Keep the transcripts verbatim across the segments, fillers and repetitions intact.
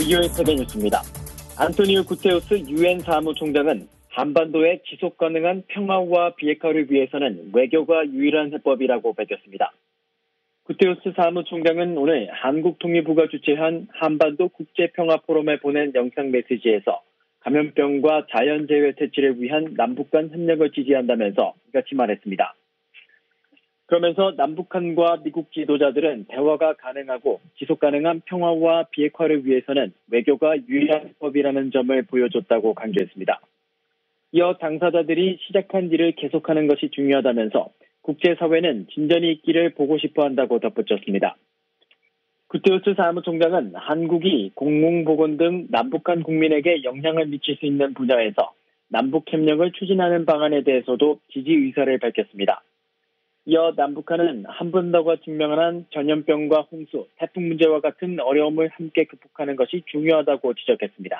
비교의 세계 뉴스입니다. 안토니오 구테우스 유엔 사무총장은 한반도의 지속 가능한 평화와 비핵화를 위해서는 외교가 유일한 해법이라고 밝혔습니다. 구테우스 사무총장은 오늘 한국통일부가 주최한 한반도 국제평화포럼에 보낸 영상 메시지에서 감염병과 자연재해 퇴치를 위한 남북 간 협력을 지지한다면서 이같이 말했습니다. 그러면서 남북한과 미국 지도자들은 대화가 가능하고 지속가능한 평화와 비핵화를 위해서는 외교가 유일한 해법이라는 점을 보여줬다고 강조했습니다. 이어 당사자들이 시작한 일을 계속하는 것이 중요하다면서 국제사회는 진전이 있기를 보고 싶어 한다고 덧붙였습니다. 구테우스 사무총장은 한국이 공공보건 등 남북한 국민에게 영향을 미칠 수 있는 분야에서 남북협력을 추진하는 방안에 대해서도 지지 의사를 밝혔습니다. 이어 남북한은 한반도가 직면한 전염병과 홍수, 태풍 문제와 같은 어려움을 함께 극복하는 것이 중요하다고 지적했습니다.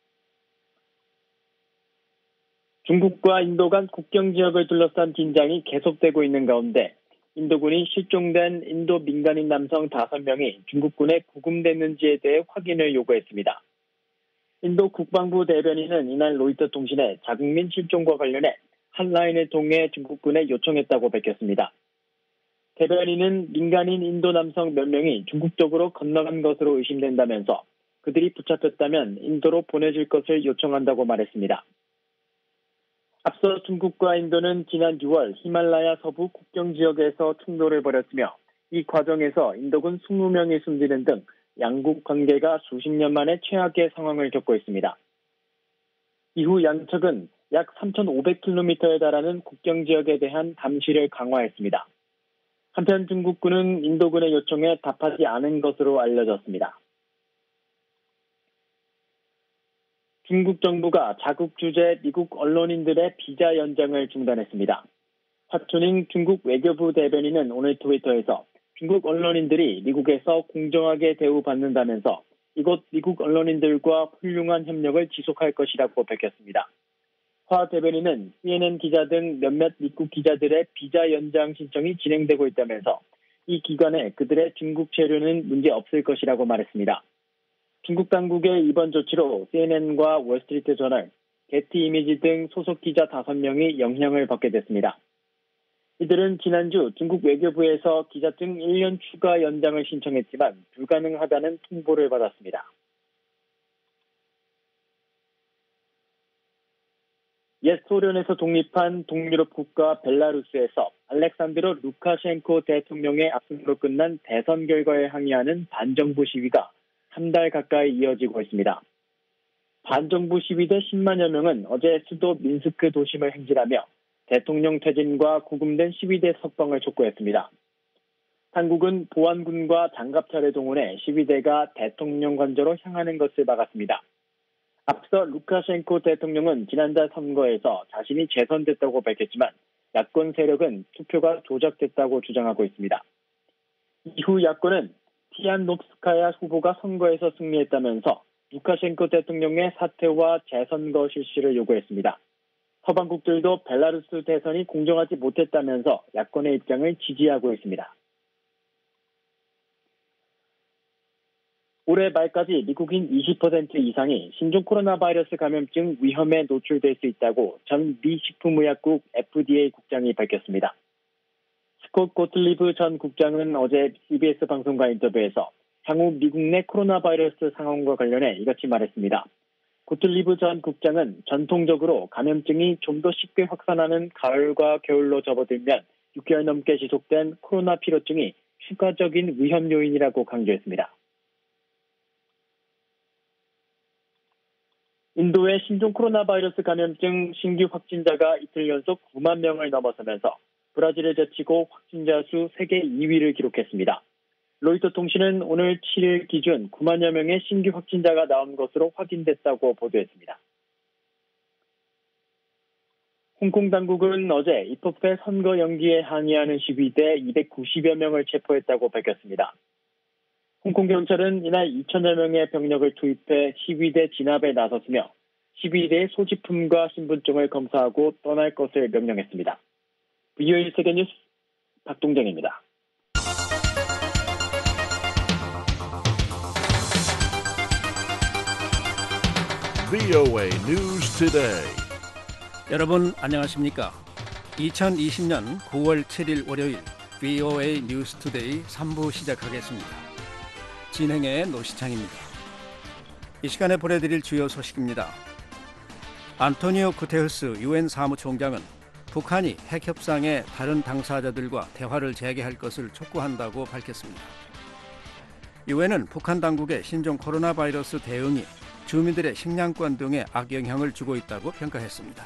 중국과 인도 간 국경 지역을 둘러싼 긴장이 계속되고 있는 가운데 인도군이 실종된 인도 민간인 남성 다섯 명이 중국군에 구금됐는지에 대해 확인을 요구했습니다. 인도 국방부 대변인은 이날 로이터 통신에 자국민 실종과 관련해 핫라인을 통해 중국군에 요청했다고 밝혔습니다. 대변인은 민간인 인도 남성 몇 명이 중국 쪽으로 건너간 것으로 의심된다면서 그들이 붙잡혔다면 인도로 보내줄 것을 요청한다고 말했습니다. 앞서 중국과 인도는 지난 유월 히말라야 서부 국경 지역에서 충돌을 벌였으며 이 과정에서 인도군 이십 명이 숨지는 등 양국 관계가 수십 년 만에 최악의 상황을 겪고 있습니다. 이후 양측은 약 삼천오백 킬로미터에 달하는 국경 지역에 대한 감시를 강화했습니다. 한편 중국군은 인도군의 요청에 답하지 않은 것으로 알려졌습니다. 중국 정부가 자국 주재 미국 언론인들의 비자 연장을 중단했습니다. 화춘잉 중국 외교부 대변인은 오늘 트위터에서 중국 언론인들이 미국에서 공정하게 대우받는다면서 이곳 미국 언론인들과 훌륭한 협력을 지속할 것이라고 밝혔습니다. 화 대변인은 씨엔엔 기자 등 몇몇 미국 기자들의 비자 연장 신청이 진행되고 있다면서 이 기간에 그들의 중국 체류는 문제 없을 것이라고 말했습니다. 중국 당국의 이번 조치로 씨엔엔과 월스트리트 저널, 게티 이미지 등 소속 기자 다섯 명이 영향을 받게 됐습니다. 이들은 지난주 중국 외교부에서 기자증 일 년 추가 연장을 신청했지만 불가능하다는 통보를 받았습니다. 옛 소련에서 독립한 동유럽 국가 벨라루스에서 알렉산드로 루카셴코 대통령의 압승으로 끝난 대선 결과에 항의하는 반정부 시위가 한 달 가까이 이어지고 있습니다. 반정부 시위대 십만여 명은 어제 수도 민스크 도심을 행진하며 대통령 퇴진과 구금된 시위대 석방을 촉구했습니다. 당국은 보안군과 장갑차를 동원해 시위대가 대통령 관저로 향하는 것을 막았습니다. 앞서 루카셴코 대통령은 지난달 선거에서 자신이 재선됐다고 밝혔지만 야권 세력은 투표가 조작됐다고 주장하고 있습니다. 이후 야권은 티안노프스카야 후보가 선거에서 승리했다면서 루카셴코 대통령의 사퇴와 재선거 실시를 요구했습니다. 서방국들도 벨라루스 대선이 공정하지 못했다면서 야권의 입장을 지지하고 있습니다. 올해 말까지 미국인 이십 퍼센트 이상이 신종 코로나 바이러스 감염증 위험에 노출될 수 있다고 전 미 식품의약국 에프디에이 국장이 밝혔습니다. 스콧 고틀리브 전 국장은 어제 씨비에스 방송과 인터뷰에서 향후 미국 내 코로나 바이러스 상황과 관련해 이같이 말했습니다. 고틀리브 전 국장은 전통적으로 감염증이 좀 더 쉽게 확산하는 가을과 겨울로 접어들면 육 개월 넘게 지속된 코로나 피로증이 추가적인 위험 요인이라고 강조했습니다. 인도의 신종 코로나 바이러스 감염증 신규 확진자가 이틀 연속 구만 명을 넘어서면서 브라질을 제치고 확진자 수 세계 이 위를 기록했습니다. 로이터 통신은 오늘 칠 일 기준 구만여 명의 신규 확진자가 나온 것으로 확인됐다고 보도했습니다. 홍콩 당국은 어제 입법회 선거 연기에 항의하는 시위대 이백구십여 명을 체포했다고 밝혔습니다. 홍콩 경찰은 이날 이천여 명의 병력을 투입해 시위대 진압에 나섰으며 시위대의 소지품과 신분증을 검사하고 떠날 것을 명령했습니다. 비오에이 세계뉴스 박동정입니다. 브이오에이 News Today. 여러분 안녕하십니까? 이천이십 년 구월 칠일 월요일 브이오에이 뉴스 투데이 삼 부 시작하겠습니다. 진행의 노시창입니다. 이 시간에 보내드릴 주요 소식입니다. 안토니오 구테르스 유엔 사무총장은 북한이 핵 협상에 다른 당사자들과 대화를 재개할 것을 촉구한다고 밝혔습니다. 유엔은 북한 당국의 신종 코로나 바이러스 대응이 주민들의 식량권 등에 악영향을 주고 있다고 평가했습니다.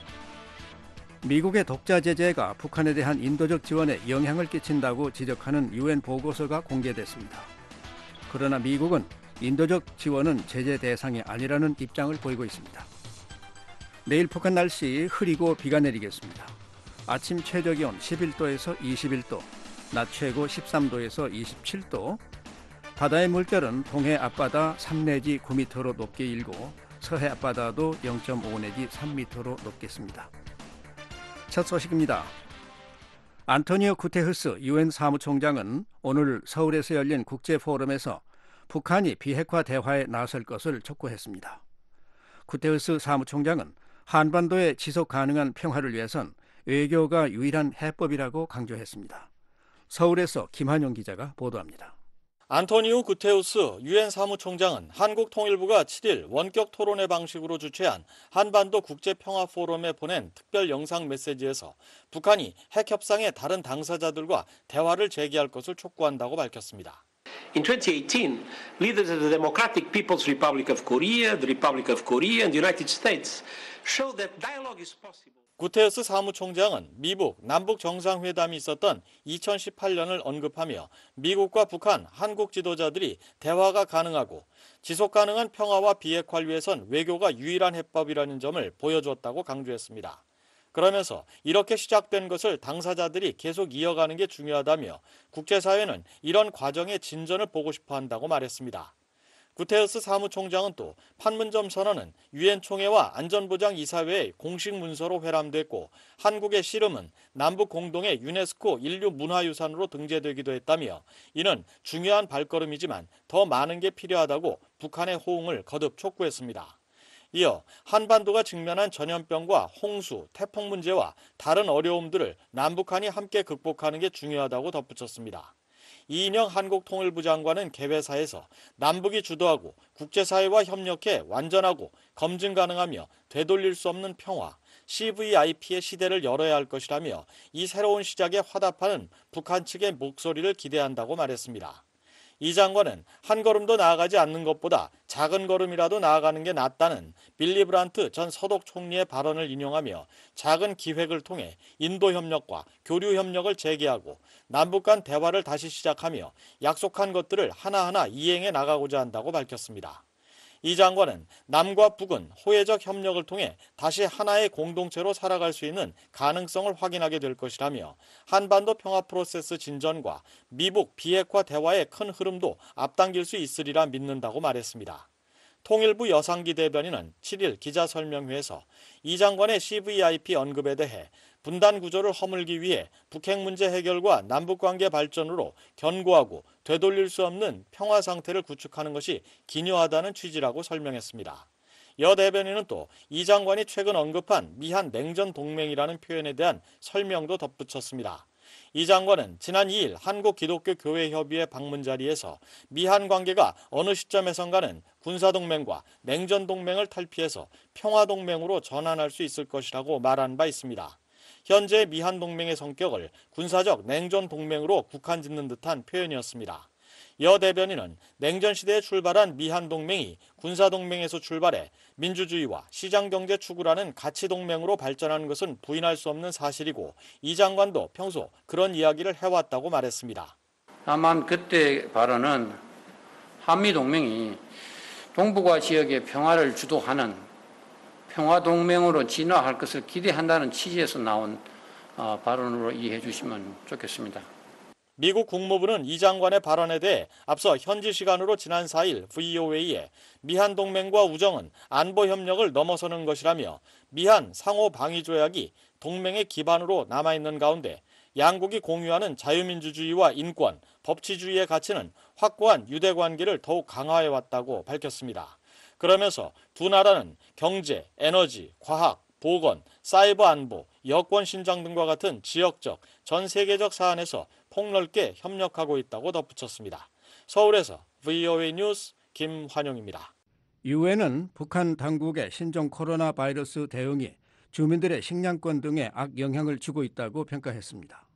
미국의 독자 제재가 북한에 대한 인도적 지원에 영향을 끼친다고 지적하는 유엔 보고서가 공개됐습니다. 그러나 미국은 인도적 지원은 제재 대상이 아니라는 입장을 보이고 있습니다. 내일 북한 날씨 흐리고 비가 내리겠습니다. 아침 최저기온 십일 도에서 이십일 도, 낮 최고 십삼 도에서 이십칠 도, 바다의 물결은 동해 앞바다 삼 내지 구 미터로 높게 일고 서해 앞바다도 영 점 오 내지 삼 미터로 높겠습니다. 첫 소식입니다. 안토니오 구테르스 유엔 사무총장은 오늘 서울에서 열린 국제포럼에서 북한이 비핵화 대화에 나설 것을 촉구했습니다. 구테르스 사무총장은 한반도의 지속 가능한 평화를 위해선 외교가 유일한 해법이라고 강조했습니다. 서울에서 김한용 기자가 보도합니다. 안토니오 구테우스 유엔 사무총장은 한국통일부가 칠일 원격 토론회 방식으로 주최한 한반도 국제평화포럼에 보낸 특별 영상 메시지에서 북한이 핵 협상의 다른 당사자들과 대화를 재개할 것을 촉구한다고 밝혔습니다. In twenty eighteen, leaders of the Democratic People's Republic of Korea, the Republic of Korea, and the United States showed that dialogue is possible. 구테르스 사무총장은 미북 남북 정상회담이 있었던 이천십팔 년을 언급하며 미국과 북한, 한국 지도자들이 대화가 가능하고 지속 가능한 평화와 비핵화를 위해선 외교가 유일한 해법이라는 점을 보여주었다고 강조했습니다. 그러면서 이렇게 시작된 것을 당사자들이 계속 이어가는 게 중요하다며 국제사회는 이런 과정의 진전을 보고 싶어 한다고 말했습니다. 구테르스 사무총장은 또 판문점 선언은 유엔 총회와 안전보장이사회의 공식 문서로 회람됐고 한국의 씨름은 남북 공동의 유네스코 인류 문화유산으로 등재되기도 했다며 이는 중요한 발걸음이지만 더 많은 게 필요하다고 북한의 호응을 거듭 촉구했습니다. 이어 한반도가 직면한 전염병과 홍수, 태풍 문제와 다른 어려움들을 남북한이 함께 극복하는 게 중요하다고 덧붙였습니다. 이인영 한국통일부 장관은 개회사에서 남북이 주도하고 국제사회와 협력해 완전하고 검증 가능하며 되돌릴 수 없는 평화, 씨브이아이피의 시대를 열어야 할 것이라며 이 새로운 시작에 화답하는 북한 측의 목소리를 기대한다고 말했습니다. 이 장관은 한 걸음도 나아가지 않는 것보다 작은 걸음이라도 나아가는 게 낫다는 빌리 브란트 전 서독 총리의 발언을 인용하며 작은 기획을 통해 인도 협력과 교류 협력을 재개하고 남북 간 대화를 다시 시작하며 약속한 것들을 하나하나 이행해 나가고자 한다고 밝혔습니다. 이 장관은 남과 북은 호혜적 협력을 통해 다시 하나의 공동체로 살아갈 수 있는 가능성을 확인하게 될 것이라며 한반도 평화 프로세스 진전과 미북 비핵화 대화의 큰 흐름도 앞당길 수 있으리라 믿는다고 말했습니다. 통일부 여상기 대변인은 칠일 기자설명회에서 이 장관의 씨브이아이피 언급에 대해 분단 구조를 허물기 위해 북핵 문제 해결과 남북관계 발전으로 견고하고 되돌릴 수 없는 평화 상태를 구축하는 것이 기묘하다는 취지라고 설명했습니다. 여 대변인은 또 이 장관이 최근 언급한 미한 냉전 동맹이라는 표현에 대한 설명도 덧붙였습니다. 이 장관은 지난 이일 한국기독교교회협의회 방문 자리에서 미한 관계가 어느 시점에선가는 군사동맹과 냉전동맹을 탈피해서 평화동맹으로 전환할 수 있을 것이라고 말한 바 있습니다. 현재 미한 동맹의 성격을 군사적 냉전 동맹으로 국한짓는 듯한 표현이었습니다. 여 대변인은 냉전 시대에 출발한 미한 동맹이 군사 동맹에서 출발해 민주주의와 시장 경제 추구라는 가치 동맹으로 발전하는 것은 부인할 수 없는 사실이고 이 장관도 평소 그런 이야기를 해왔다고 말했습니다. 다만 그때 발언은 한미 동맹이 동북아 지역의 평화를 주도하는 평화동맹으로 진화할 것을 기대한다는 취지에서 나온 발언으로 이해해 주시면 좋겠습니다. 미국 국무부는 이 장관의 발언에 대해 앞서 현지 시간으로 지난 사일 브이오에이에 미한 동맹과 우정은 안보 협력을 넘어서는 것이라며 미한 상호 방위 조약이 동맹의 기반으로 남아있는 가운데 양국이 공유하는 자유민주주의와 인권, 법치주의의 가치는 확고한 유대관계를 더욱 강화해왔다고 밝혔습니다. 그러면서 두 나라는 경제, 에너지, 과학, 보건, 사이버 안보, 여권 신장 등과 같은 지역적, 전 세계적 사안에서 폭넓게 협력하고 있다고 덧붙였습니다. 서울에서 브이오에이 뉴스 김환용입니다. 유엔은 북한 당국의 신종 코로나 바이러스 대응이 주민들의 식량권 등에 악영향을 주고 있다고 평가했습니다.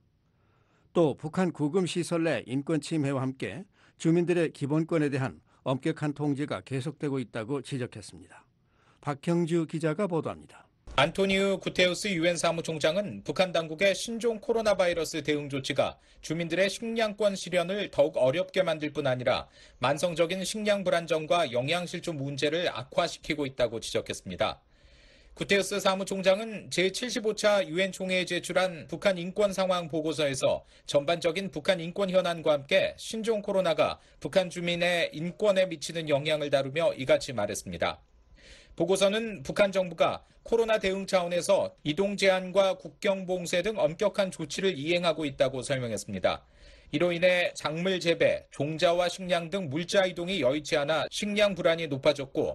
또 북한 구금시설 내 인권 침해와 함께 주민들의 기본권에 대한 엄격한 통제가 계속되고 있다고 지적했습니다. 박형주 기자가 보도합니다. 안토니우 구테우스 유엔 사무총장은 북한 당국의 신종 코로나 바이러스 대응 조치가 주민들의 식량권 실현을 더욱 어렵게 만들 뿐 아니라 만성적인 식량 불안정과 영양실조 문제를 악화시키고 있다고 지적했습니다. 구테우스 사무총장은 제칠십오 차 유엔 총회에 제출한 북한 인권 상황 보고서에서 전반적인 북한 인권 현안과 함께 신종 코로나가 북한 주민의 인권에 미치는 영향을 다루며 이같이 말했습니다. 보고서는 북한 정부가 코로나 대응 차원에서 이동 제한과 국경 봉쇄 등 엄격한 조치를 이행하고 있다고 설명했습니다. 이로 인해 작물 재배, 종자와 식량 등 물자 이동이 여의치 않아 식량 불안이 높아졌고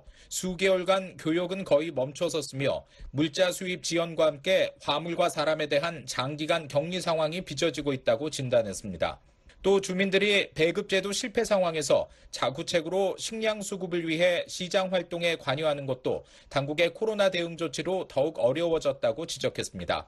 수개월간 교역은 거의 멈춰섰으며 물자 수입 지연과 함께 화물과 사람에 대한 장기간 격리 상황이 빚어지고 있다고 진단했습니다. 또 주민들이 배급제도 실패 상황에서 자구책으로 식량 수급을 위해 시장 활동에 관여하는 것도 당국의 코로나 대응 조치로 더욱 어려워졌다고 지적했습니다.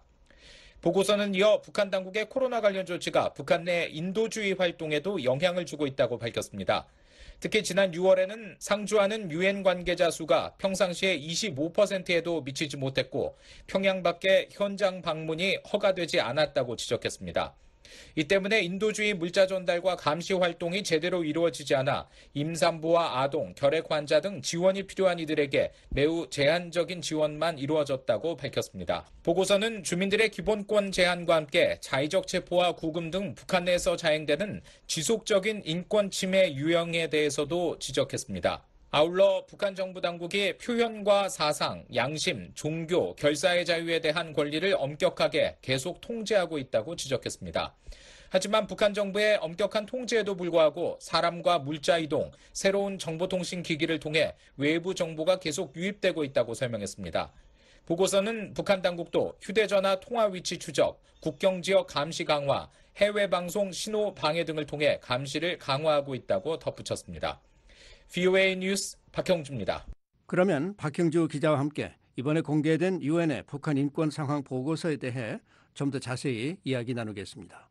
보고서는 이어 북한 당국의 코로나 관련 조치가 북한 내 인도주의 활동에도 영향을 주고 있다고 밝혔습니다. 특히 지난 유월에는 상주하는 유엔 관계자 수가 평상시의 이십오 퍼센트에도 미치지 못했고 평양 밖에 현장 방문이 허가되지 않았다고 지적했습니다. 이 때문에 인도주의 물자 전달과 감시 활동이 제대로 이루어지지 않아 임산부와 아동, 결핵 환자 등 지원이 필요한 이들에게 매우 제한적인 지원만 이루어졌다고 밝혔습니다. 보고서는 주민들의 기본권 제한과 함께 자의적 체포와 구금 등 북한 내에서 자행되는 지속적인 인권 침해 유형에 대해서도 지적했습니다. 아울러 북한 정부 당국이 표현과 사상, 양심, 종교, 결사의 자유에 대한 권리를 엄격하게 계속 통제하고 있다고 지적했습니다. 하지만 북한 정부의 엄격한 통제에도 불구하고 사람과 물자 이동, 새로운 정보통신 기기를 통해 외부 정보가 계속 유입되고 있다고 설명했습니다. 보고서는 북한 당국도 휴대전화 통화 위치 추적, 국경지역 감시 강화, 해외 방송 신호 방해 등을 통해 감시를 강화하고 있다고 덧붙였습니다. 브이오에이 뉴스 박형주입니다. 그러면 박형주 기자와 함께 이번에 공개된 유엔의 북한 인권 상황 보고서에 대해 좀 더 자세히 이야기 나누겠습니다.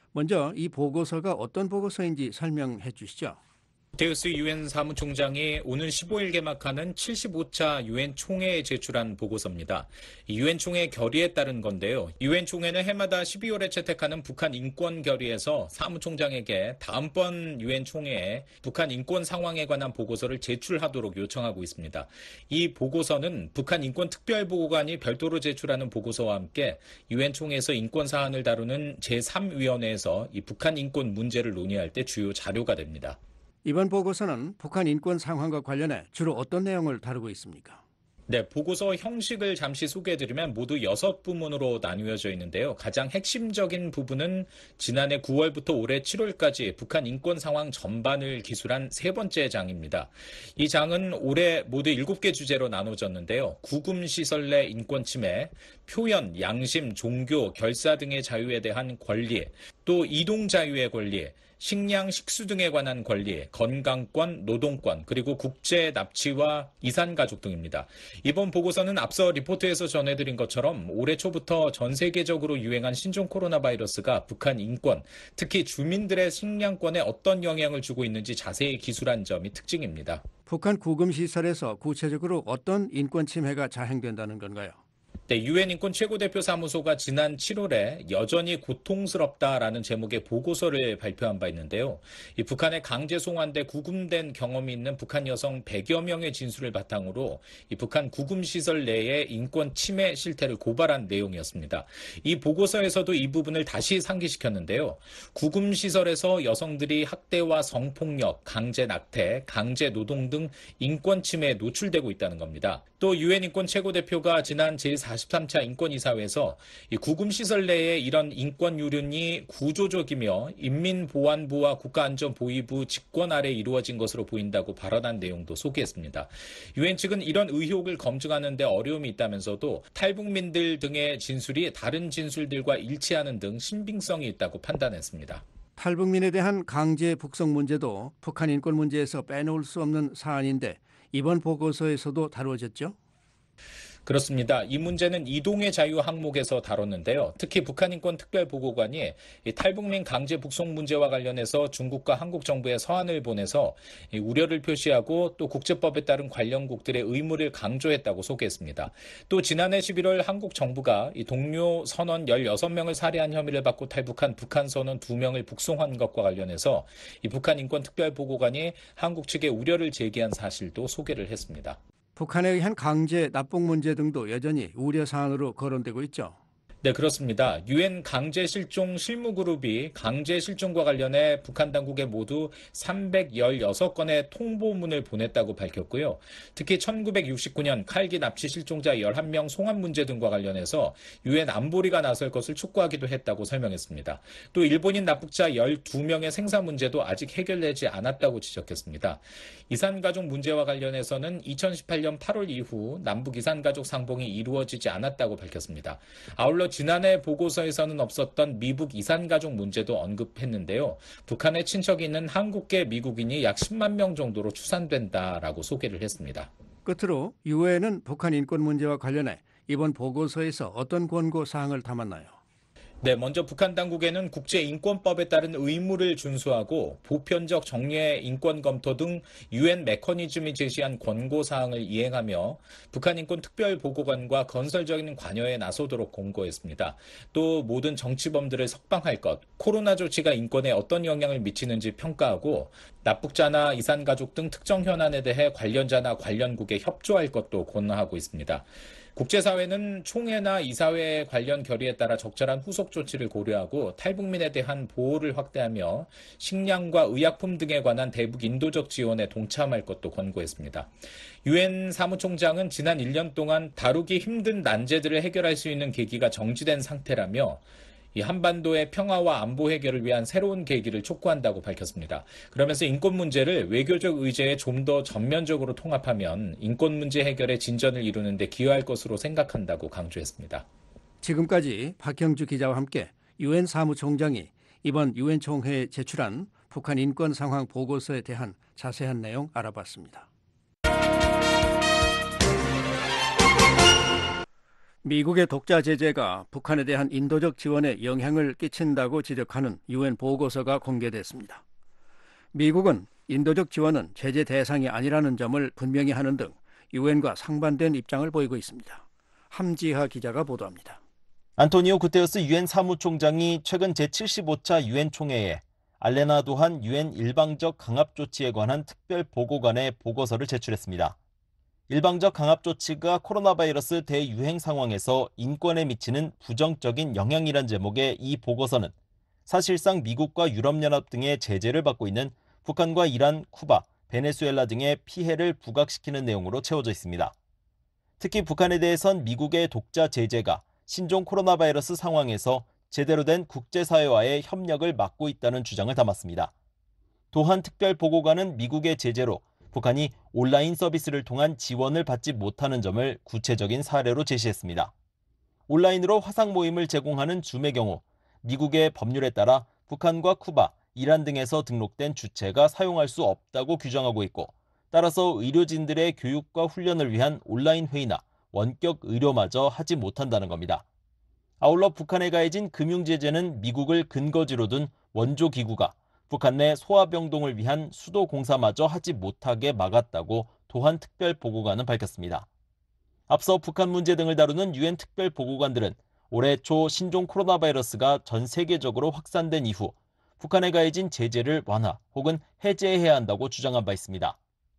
먼저 이 보고서가 어떤 보고서인지 설명해 주시죠. 구테우스 유엔 사무총장이 오는 십오 일 개막하는 칠십오 차 유엔 총회에 제출한 보고서입니다. 유엔 총회 결의에 따른 건데요. 유엔 총회는 해마다 십이월에 채택하는 북한 인권 결의에서 사무총장에게 다음번 유엔 총회에 북한 인권 상황에 관한 보고서를 제출하도록 요청하고 있습니다. 이 보고서는 북한 인권 특별보고관이 별도로 제출하는 보고서와 함께 유엔 총회에서 인권 사안을 다루는 제삼 위원회에서 이 북한 인권 문제를 논의할 때 주요 자료가 됩니다. 이번 보고서는 북한 인권 상황과 관련해 주로 어떤 내용을 다루고 있습니까? 네, 보고서 형식을 잠시 소개해드리면 모두 여섯 부문으로 나누어져 있는데요. 가장 핵심적인 부분은 지난해 구월부터 올해 칠월까지 북한 인권 상황 전반을 기술한 세 번째 장입니다. 이 장은 올해 모두 일곱 개 주제로 나눠졌는데요. 구금시설 내 인권 침해, 표현, 양심, 종교, 결사 등의 자유에 대한 권리, 또 이동 자유의 권리, 식량, 식수 등에 관한 권리, 건강권, 노동권, 그리고 국제 납치와 이산가족 등입니다. 이번 보고서는 앞서 리포트에서 전해드린 것처럼 올해 초부터 전 세계적으로 유행한 신종 코로나 바이러스가 북한 인권, 특히 주민들의 식량권에 어떤 영향을 주고 있는지 자세히 기술한 점이 특징입니다. 북한 구금시설에서 구체적으로 어떤 인권 침해가 자행된다는 건가요? 네, 유엔 인권 최고대표 사무소가 지난 칠월에 여전히 고통스럽다라는 제목의 보고서를 발표한 바 있는데요. 이 북한에 강제 송환돼 구금된 경험이 있는 북한 여성 백여 명의 진술을 바탕으로 이 북한 구금시설 내의 인권 침해 실태를 고발한 내용이었습니다. 이 보고서에서도 이 부분을 다시 상기시켰는데요. 구금시설에서 여성들이 학대와 성폭력, 강제 낙태, 강제 노동 등 인권 침해에 노출되고 있다는 겁니다. 또 유엔 인권 최고대표가 지난 제사십삼 차 인권이사회에서 이 구금시설 내에 이런 인권 유린이 구조적이며 인민보안부와 국가안전보위부 직권 아래 이루어진 것으로 보인다고 발언한 내용도 소개했습니다. 유엔 측은 이런 의혹을 검증하는 데 어려움이 있다면서도 탈북민들 등의 진술이 다른 진술들과 일치하는 등 신빙성이 있다고 판단했습니다. 탈북민에 대한 강제 북송 문제도 북한 인권 문제에서 빼놓을 수 없는 사안인데 이번 보고서에서도 다루어졌죠? 그렇습니다. 이 문제는 이동의 자유 항목에서 다뤘는데요. 특히 북한인권특별보고관이 탈북민 강제 북송 문제와 관련해서 중국과 한국 정부에 서한을 보내서 우려를 표시하고 또 국제법에 따른 관련국들의 의무를 강조했다고 소개했습니다. 또 지난해 십일월 한국 정부가 동료 선원 열여섯 명을 살해한 혐의를 받고 탈북한 북한 선원 두 명을 북송한 것과 관련해서 이 북한인권특별보고관이 한국 측에 우려를 제기한 사실도 소개를 했습니다. 북한에 의한 강제 납북 문제 등도 여전히 우려 사안으로 거론되고 있죠. 네, 그렇습니다. 유엔 강제 실종 실무 그룹이 강제 실종과 관련해 북한 당국에 모두 삼백십육 건의 통보문을 보냈다고 밝혔고요. 특히 천구백육십구 년 칼기 납치 실종자 열한 명 송환 문제 등과 관련해서 유엔 안보리가 나설 것을 촉구하기도 했다고 설명했습니다. 또 일본인 납북자 열두 명의 생사 문제도 아직 해결되지 않았다고 지적했습니다. 이산가족 문제와 관련해서는 이천십팔 년 팔월 이후 남북 이산가족 상봉이 이루어지지 않았다고 밝혔습니다. 아울러 지난해 보고서에서는 없었던 미북 이산가족 문제도 언급했는데요. 북한에 친척이 있는 한국계 미국인이 약 십만 명 정도로 추산된다라고 소개를 했습니다. 끝으로 유엔은 북한 인권 문제와 관련해 이번 보고서에서 어떤 권고 사항을 담았나요? 네, 먼저 북한 당국에는 국제인권법에 따른 의무를 준수하고 보편적 정례 인권 검토 등 유엔 메커니즘이 제시한 권고사항을 이행하며 북한인권특별보고관과 건설적인 관여에 나서도록 권고했습니다. 또 모든 정치범들을 석방할 것, 코로나 조치가 인권에 어떤 영향을 미치는지 평가하고 납북자나 이산가족 등 특정 현안에 대해 관련자나 관련국에 협조할 것도 권하고 있습니다. 국제사회는 총회나 이사회 관련 결의에 따라 적절한 후속 조치를 고려하고 탈북민에 대한 보호를 확대하며 식량과 의약품 등에 관한 대북 인도적 지원에 동참할 것도 권고했습니다. 유엔 사무총장은 지난 일 년 동안 다루기 힘든 난제들을 해결할 수 있는 계기가 정지된 상태라며 이 한반도의 평화와 안보 해결을 위한 새로운 계기를 촉구한다고 밝혔습니다. 그러면서 인권 문제를 외교적 의제에 좀 더 전면적으로 통합하면 인권 문제 해결에 진전을 이루는 데 기여할 것으로 생각한다고 강조했습니다. 지금까지 박형주 기자와 함께 유엔 사무총장이 이번 유엔 총회에 제출한 북한 인권 상황 보고서에 대한 자세한 내용 알아봤습니다. 미국의 독자 제재가 북한에 대한 인도적 지원에 영향을 끼친다고 지적하는 유엔 보고서가 공개됐습니다. 미국은 인도적 지원은 제재 대상이 아니라는 점을 분명히 하는 등 유엔과 상반된 입장을 보이고 있습니다. 함지하 기자가 보도합니다. 안토니오 구테르스 유엔 사무총장이 최근 제칠십오 차 유엔 총회에 알레나 도한 유엔 일방적 강압 조치에 관한 특별 보고관의 보고서를 제출했습니다. 일방적 강압 조치가 코로나 바이러스 대유행 상황에서 인권에 미치는 부정적인 영향이란 제목의 이 보고서는 사실상 미국과 유럽연합 등의 제재를 받고 있는 북한과 이란, 쿠바, 베네수엘라 등의 피해를 부각시키는 내용으로 채워져 있습니다. 특히 북한에 대해선 미국의 독자 제재가 신종 코로나 바이러스 상황에서 제대로 된 국제사회와의 협력을 막고 있다는 주장을 담았습니다. 도한 특별보고관은 미국의 제재로 북한이 온라인 서비스를 통한 지원을 받지 못하는 점을 구체적인 사례로 제시했습니다. 온라인으로 화상 모임을 제공하는 줌의 경우 미국의 법률에 따라 북한과 쿠바, 이란 등에서 등록된 주체가 사용할 수 없다고 규정하고 있고 따라서 의료진들의 교육과 훈련을 위한 온라인 회의나 원격 의료마저 하지 못한다는 겁니다. 아울러 북한에 가해진 금융제재는 미국을 근거지로 둔 원조기구가 북한 내 소아병동을 위한 수도 공사마저 하지 못하게 막았다고 도한 특별보고관은 밝혔습니다. 앞서 북한 문제 등을 다루는 유엔 특별보고관들은 올해 초 신종 코로나 바이러스가 전 세계적으로 확산된 이후 북한에 가해진 제재를 완화 혹은 해제해야 한다고 주장한 바 있습니다.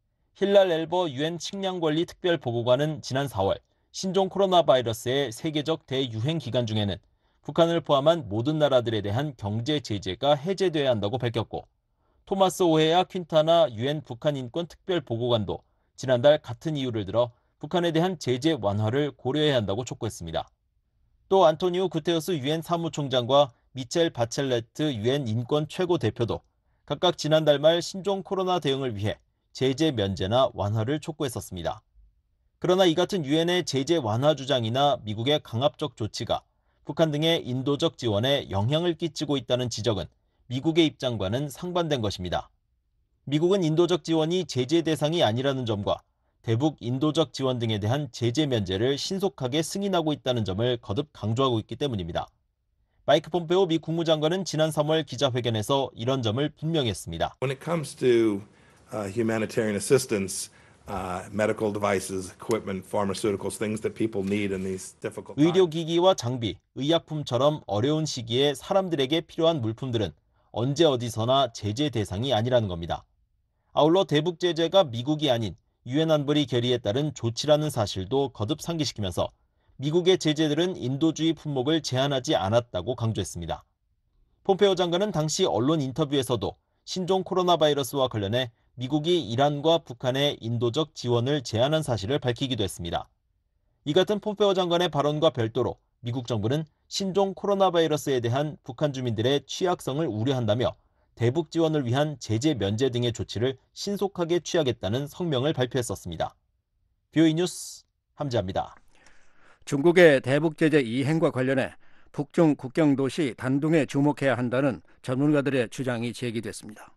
힐랄 엘버 유엔 식량관리 특별보고관은 지난 사월 신종 코로나 바이러스의 세계적 대유행 기간 중에는 북한을 포함한 모든 나라들에 대한 경제 제재가 해제돼야 한다고 밝혔고 토마스 오헤야 퀸타나 유엔 북한 인권 특별보고관도 지난달 같은 이유를 들어 북한에 대한 제재 완화를 고려해야 한다고 촉구했습니다. 또 안토니오 구테우스 유엔 사무총장과 미첼 바첼레트 유엔 인권 최고 대표도 각각 지난달 말 신종 코로나 대응을 위해 제재 면제나 완화를 촉구했었습니다. 그러나 이 같은 유엔의 제재 완화 주장이나 미국의 강압적 조치가 북한 등의 인도적 지원에 영향을 끼치고 있다는 지적은 미국의 입장과는 상반된 것입니다. 미국은 인도적 지원이 제재 대상이 아니라는 점과 대북 인도적 지원 등에 대한 제재 면제를 신속하게 승인하고 있다는 점을 거듭 강조하고 있기 때문입니다. 마이크 폼페오 미 국무장관은 지난 삼월 기자회견에서 이런 점을 분명히 했습니다. When it comes to uh, humanitarian assistance, uh, medical devices, equipment, pharmaceuticals, things that people need in these difficult times. 의료기기와 장비, 의약품처럼 어려운 시기에 사람들에게 필요한 물품들은 언제 어디서나 제재 대상이 아니라는 겁니다. 아울러 대북 제재가 미국이 아닌 유엔 안보리 결의에 따른 조치라는 사실도 거듭 상기시키면서 미국의 제재들은 인도주의 품목을 제한하지 않았다고 강조했습니다. 폼페오 장관은 당시 언론 인터뷰에서도 신종 코로나 바이러스와 관련해 미국이 이란과 북한의 인도적 지원을 제한한 사실을 밝히기도 했습니다. 이 같은 폼페오 장관의 발언과 별도로 미국 정부는 신종 코로나 바이러스에 대한 북한 주민들의 취약성을 우려한다며 대북 지원을 위한 제재 면제 등의 조치를 신속하게 취하겠다는 성명을 발표했었습니다. 비오이 뉴스 함지아입니다. 중국의 대북 제재 이행과 관련해 북중 국경 도시 단둥에 주목해야 한다는 전문가들의 주장이 제기됐습니다.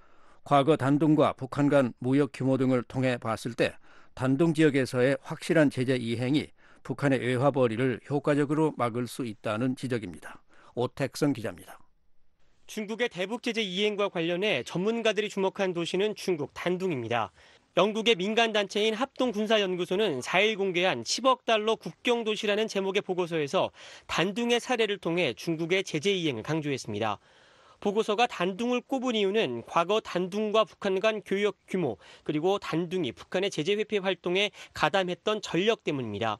과거 단둥과 북한 간 무역 규모 등을 통해 봤을 때 단둥 지역에서의 확실한 제재 이행이 북한의 외화벌이를 효과적으로 막을 수 있다는 지적입니다. 오택성 기자입니다. 중국의 대북 제재 이행과 관련해 전문가들이 주목한 도시는 중국 단둥입니다. 영국의 민간단체인 합동군사연구소는 사 일 공개한 십억 달러 국경도시라는 제목의 보고서에서 단둥의 사례를 통해 중국의 제재 이행을 강조했습니다. 보고서가 단둥을 꼽은 이유는 과거 단둥과 북한 간 교역 규모, 그리고 단둥이 북한의 제재 회피 활동에 가담했던 전력 때문입니다.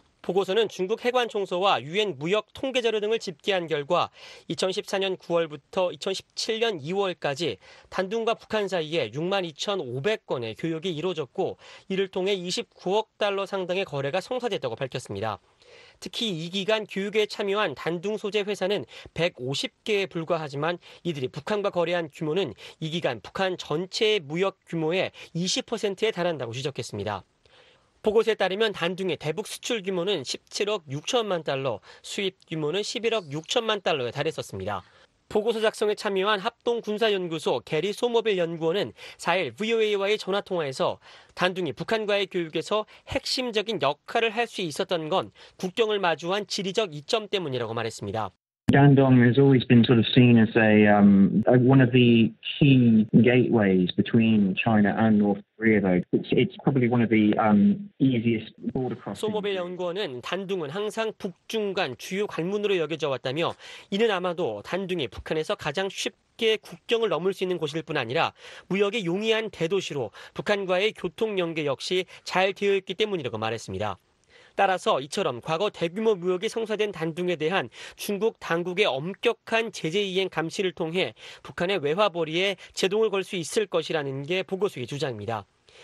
보고서는 중국 해관총서와 유엔 무역 통계자료 등을 집계한 결과 이천십사 년 구월부터 이천십칠 년 이월까지 단둥과 북한 사이에 육만 이천오백 건의 교역이 이루어졌고 이를 통해 이십구억 달러 상당의 거래가 성사됐다고 밝혔습니다. 특히 이 기간 교육에 참여한 단둥 소재 회사는 백오십 개에 불과하지만 이들이 북한과 거래한 규모는 이 기간 북한 전체 무역 규모의 이십 퍼센트에 달한다고 지적했습니다. 보고서에 따르면 단둥의 대북 수출 규모는 십칠억 육천만 달러, 수입 규모는 십일억 육천만 달러에 달했었습니다. 보고서 작성에 참여한 합동군사연구소 게리 소모빌 연구원은 사 일 브이오에이와의 전화통화에서 단둥이 북한과의 교육에서 핵심적인 역할을 할 수 있었던 건 국경을 마주한 지리적 이점 때문이라고 말했습니다. Dandong has always been sort of seen as a um, one of the key gateways between China and North Korea. Though it's, it's probably one of the um, easiest border crossings. 소모빌 연구원은 단둥은 항상 북중 간 주요 관문으로 여겨져 왔다며 이는 아마도 단둥이 북한에서 가장 쉽게 국경을 넘을 수 있는 곳일 뿐 아니라 무역에 용이한 대도시로 북한과의 교통 연계 역시 잘 되어 있기 때문이라고 말했습니다. 따라서 이처럼 과거 대규모 무역이 성사된 단둥에 대한 중국 당국의 엄격한 제재 이행 감시를 통해 북한의 외화벌이에 제동을 걸 수 있을 것이라는 게 보고서의 주장입니다.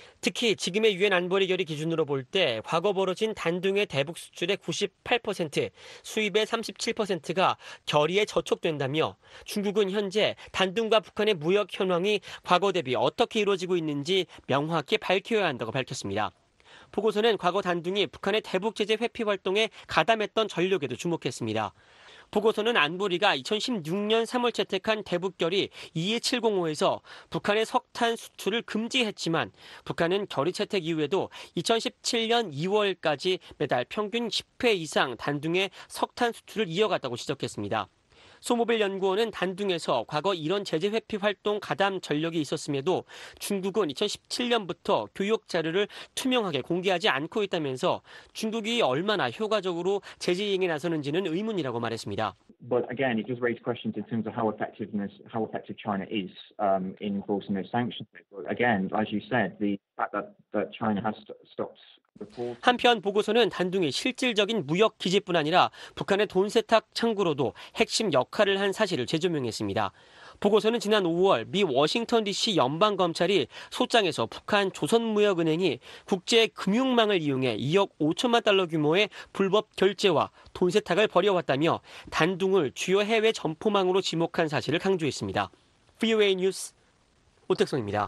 특히 지금의 유엔 안보리 결의 기준으로 볼 때 과거 벌어진 단둥의 대북 수출의 구십팔 퍼센트, 수입의 삼십칠 퍼센트가 결의에 저촉된다며 중국은 현재 단둥과 북한의 무역 현황이 과거 대비 어떻게 이루어지고 있는지 명확히 밝혀야 한다고 밝혔습니다. 보고서는 과거 단둥이 북한의 대북 제재 회피 활동에 가담했던 전력에도 주목했습니다. 보고서는 안보리가 이천십육 년 삼월 채택한 대북결의 이일칠공오에서 북한의 석탄 수출을 금지했지만 북한은 결의 채택 이후에도 이천십칠 년 이월까지 매달 평균 십 회 이상 단둥의 석탄 수출을 이어갔다고 지적했습니다. 소모빌 연구원은 단둥에서 과거 이런 제재 회피 활동 가담 전력이 있었음에도 중국은 이천십칠 년부터 교육 자료를 투명하게 공개하지 않고 있다면서 중국이 얼마나 효과적으로 제재 이행에 나서는지는 의문이라고 말했습니다. But again, it does raise questions in terms of how effectiveness, how effective China is um, in enforcing those sanctions. But again, as you said, the fact that, that China has st- stopped reporting. 한편 보고서는 단둥이 실질적인 무역 기지뿐 아니라 북한의 돈 세탁 창구로도 핵심 역할을 한 사실을 재조명했습니다. 보고서는 지난 오월 미 워싱턴 디씨 연방검찰이 소장에서 북한 조선무역은행이 국제금융망을 이용해 이억 오천만 달러 규모의 불법 결제와 돈 세탁을 벌여왔다며 단둥을 주요 해외 점포망으로 지목한 사실을 강조했습니다. 브이오에이 뉴스 오택성입니다.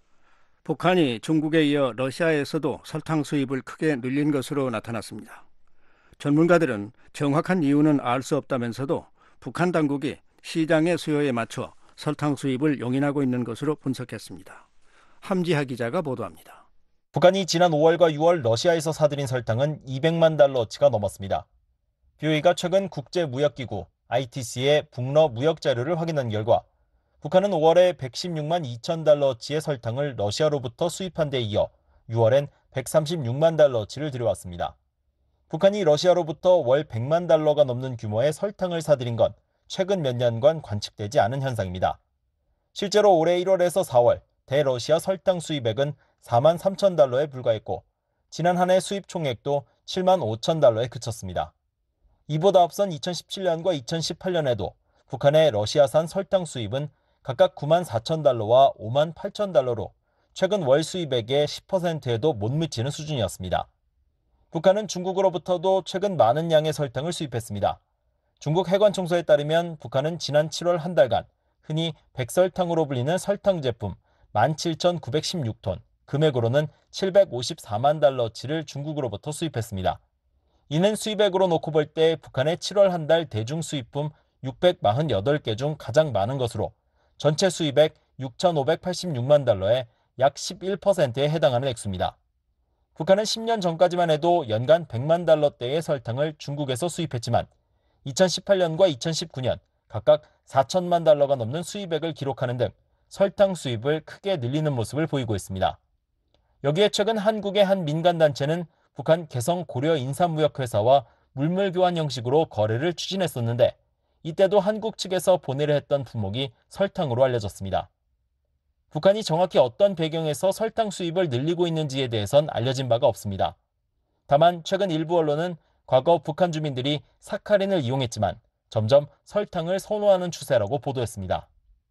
북한이 중국에 이어 러시아에서도 설탕 수입을 크게 늘린 것으로 나타났습니다. 전문가들은 정확한 이유는 알 수 없다면서도 북한 당국이 시장의 수요에 맞춰 설탕 수입을 용인하고 있는 것으로 분석했습니다. 함지하 기자가 보도합니다. 북한이 지난 오월과 유월 러시아에서 사들인 설탕은 이백만 달러어치가 넘었습니다. 비오이가 최근 국제무역기구 아이티씨의 북러 무역 자료를 확인한 결과 북한은 오월에 백십육만 이천 달러어치의 설탕을 러시아로부터 수입한 데 이어 유월엔 백삼십육만 달러어치를 들여왔습니다. 북한이 러시아로부터 월 백만 달러가 넘는 규모의 설탕을 사들인 건 최근 몇 년간 관측되지 않은 현상입니다. 실제로 올해 일월에서 사월 대러시아 설탕 수입액은 사만 삼천 달러에 불과했고 지난 한 해 수입 총액도 칠만 오천 달러에 그쳤습니다. 이보다 앞선 이천십칠 년과 이천십팔 년에도 북한의 러시아산 설탕 수입은 각각 구만 사천 달러와 오만 팔천 달러로 최근 월 수입액의 십 퍼센트에도 못 미치는 수준이었습니다. 북한은 중국으로부터도 최근 많은 양의 설탕을 수입했습니다. 중국 해관총소에 따르면 북한은 지난 칠월 한 달간 흔히 백설탕으로 불리는 설탕 제품 만 칠천구백십육 톤, 금액으로는 칠백오십사만 달러어치를 중국으로부터 수입했습니다. 이는 수입액으로 놓고 볼 때 북한의 칠월 한 달 대중 수입품 육백사십팔 개 중 가장 많은 것으로 전체 수입액 육천오백팔십육만 달러에 약 십일 퍼센트에 해당하는 액수입니다. 북한은 십 년 전까지만 해도 연간 백만 달러대의 설탕을 중국에서 수입했지만 이천십팔 년과 이천십구 년 각각 사천만 달러가 넘는 수입액을 기록하는 등 설탕 수입을 크게 늘리는 모습을 보이고 있습니다. 여기에 최근 한국의 한 민간단체는 북한 개성 고려인삼무역회사와 물물 교환 형식으로 거래를 추진했었는데 이때도 한국 측에서 보내려 했던 품목이 설탕으로 알려졌습니다. 북한이 정확히 어떤 배경에서 설탕 수입을 늘리고 있는지에 대해선 알려진 바가 없습니다. 다만 최근 일부 언론은 과거 북한 주민들이 사카린을 이용했지만 점점 설탕을 선호하는 추세라고 보도했습니다.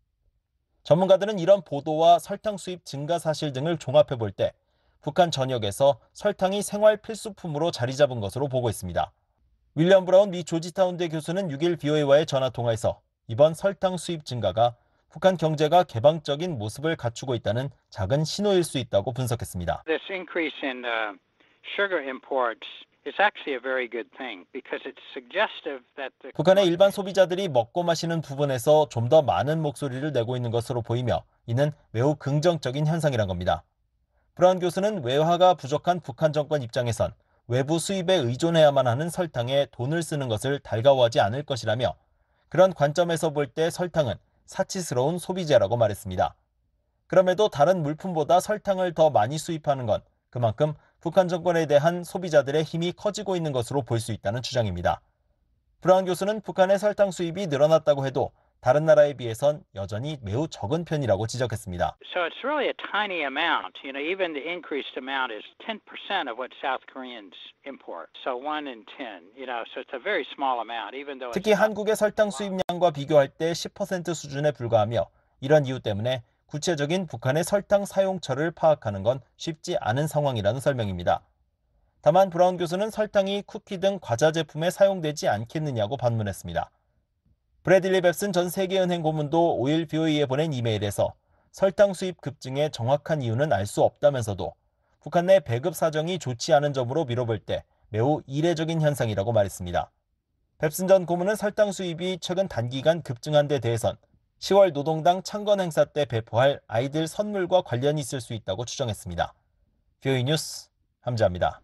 전문가들은 이런 보도와 설탕 수입 증가 사실 등을 종합해 볼 때 북한 전역에서 설탕이 생활 필수품으로 자리 잡은 것으로 보고 있습니다. 윌리엄 브라운 미 조지타운대 교수는 육 일 비오에이와의 전화통화에서 이번 설탕 수입 증가가 북한 경제가 개방적인 모습을 갖추고 있다는 작은 신호일 수 있다고 분석했습니다. This increase in uh, sugar imports is actually a very good thing because it's suggestive that the 북한의 일반 소비자들이 먹고 마시는 부분에서 좀 더 많은 목소리를 내고 있는 것으로 보이며 이는 매우 긍정적인 현상이란 겁니다. 브라운 교수는 외화가 부족한 북한 정권 입장에선 외부 수입에 의존해야만 하는 설탕에 돈을 쓰는 것을 달가워하지 않을 것이라며 그런 관점에서 볼 때 설탕은 사치스러운 소비재라고 말했습니다. 그럼에도 다른 물품보다 설탕을 더 많이 수입하는 건 그만큼 북한 정권에 대한 소비자들의 힘이 커지고 있는 것으로 볼 수 있다는 주장입니다. 브라운 교수는 북한의 설탕 수입이 늘어났다고 해도 다른 나라에 비해선 여전히 매우 적은 편이라고 지적했습니다. So it's really a tiny amount. You know, even the increased amount is ten percent of what South Koreans import. So one in ten. You know, so it's a very small amount. Even though 특히 한국의 설탕 수입량과 비교할 때 십 퍼센트 수준에 불과하며 이런 이유 때문에 구체적인 북한의 설탕 사용처를 파악하는 건 쉽지 않은 상황이라는 설명입니다. 다만 브라운 교수는 설탕이 쿠키 등 과자 제품에 사용되지 않겠느냐고 반문했습니다. 브래들리 뱁슨 전 세계은행 고문도 오 일 비오이에 보낸 이메일에서 설탕 수입 급증의 정확한 이유는 알 수 없다면서도 북한 내 배급 사정이 좋지 않은 점으로 미뤄볼 때 매우 이례적인 현상이라고 말했습니다. 뱁슨 전 고문은 설탕 수입이 최근 단기간 급증한 데 대해선 시월 노동당 창건 행사 때 배포할 아이들 선물과 관련이 있을 수 있다고 추정했습니다. 비오이 뉴스 함지아입니다.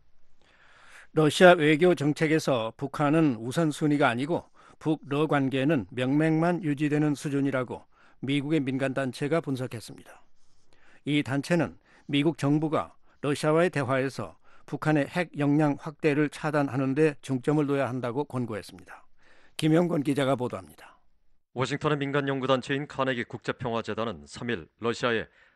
러시아 외교 정책에서 북한은 우선순위가 아니고 북러 관계는 명맥만 유지되는 수준이라고 미국의 민간단체가 분석했습니다. 이 단체는 미국 정부가 러시아와의 대화에서 북한의 핵 역량 확대를 차단하는 데 중점을 둬야 한다고 권고했습니다. 김영권 기자가 보도합니다. 워싱턴의 민간 연구단체인 카네기 국제평화재단은 삼 일 러시아의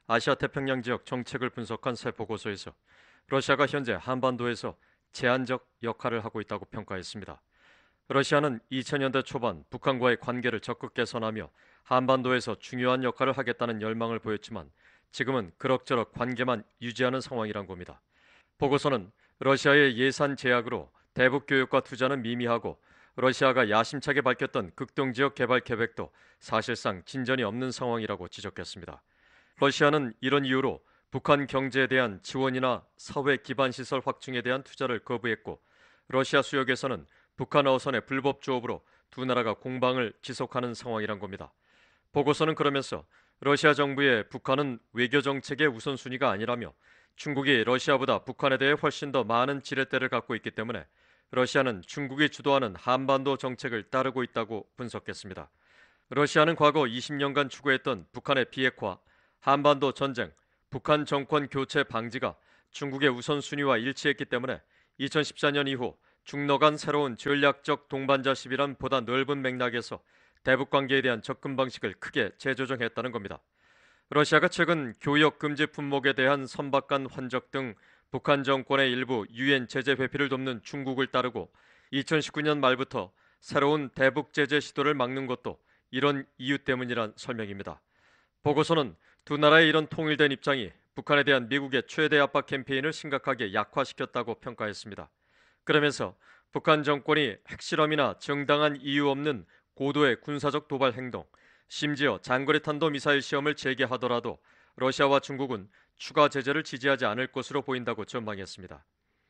아시아 태평양 지역 정책을 분석한 새 보고서에서 러시아가 현재 한반도에서 제한적 역할을 하고 있다고 평가했습니다. 러시아는 이천 년대 초반 북한과의 관계를 적극 개선하며 한반도에서 중요한 역할을 하겠다는 열망을 보였지만 지금은 그럭저럭 관계만 유지하는 상황이란 겁니다. 보고서는 러시아의 예산 제약으로 대북 교역과 투자는 미미하고 러시아가 야심차게 밝혔던 극동지역 개발 계획도 사실상 진전이 없는 상황이라고 지적했습니다. 러시아는 이런 이유로 북한 경제에 대한 지원이나 사회 기반 시설 확충에 대한 투자를 거부했고 러시아 수역에서는 북한 어선의 불법 조업으로 두 나라가 공방을 지속하는 상황이란 겁니다. 보고서는 그러면서 러시아 정부의 북한은 외교 정책의 우선순위가 아니라며 중국이 러시아보다 북한에 대해 훨씬 더 많은 지렛대를 갖고 있기 때문에 러시아는 중국이 주도하는 한반도 정책을 따르고 있다고 분석했습니다. 러시아는 과거 이십 년간 추구했던 북한의 비핵화, 한반도 전쟁, 북한 정권 교체 방지가 중국의 우선순위와 일치했기 때문에 이천십사 년 이후 중러 간 새로운 전략적 동반자 시비란 보다 넓은 맥락에서 대북 관계에 대한 접근 방식을 크게 재조정했다는 겁니다. 러시아가 최근 교역 금지 품목에 대한 선박간 환적 등 북한 정권의 일부 유엔 제재 회피를 돕는 중국을 따르고 이천십구 년 말부터 새로운 대북 제재 시도를 막는 것도 이런 이유 때문이란 설명입니다. 보고서는 두 나라의 이런 통일된 입장이 북한에 대한 미국의 최대 압박 캠페인을 심각하게 약화시켰다고 평가했습니다. 그러면서 북한 정권이 핵실험이나 정당한 이유 없는 고도의 군사적 도발 행동, 심지어 장거리 탄도 미사일 시험을 재개하더라도 러시아와 중국은 추가 제재를 지지하지 않을 것으로 보인다고 전망했습니다.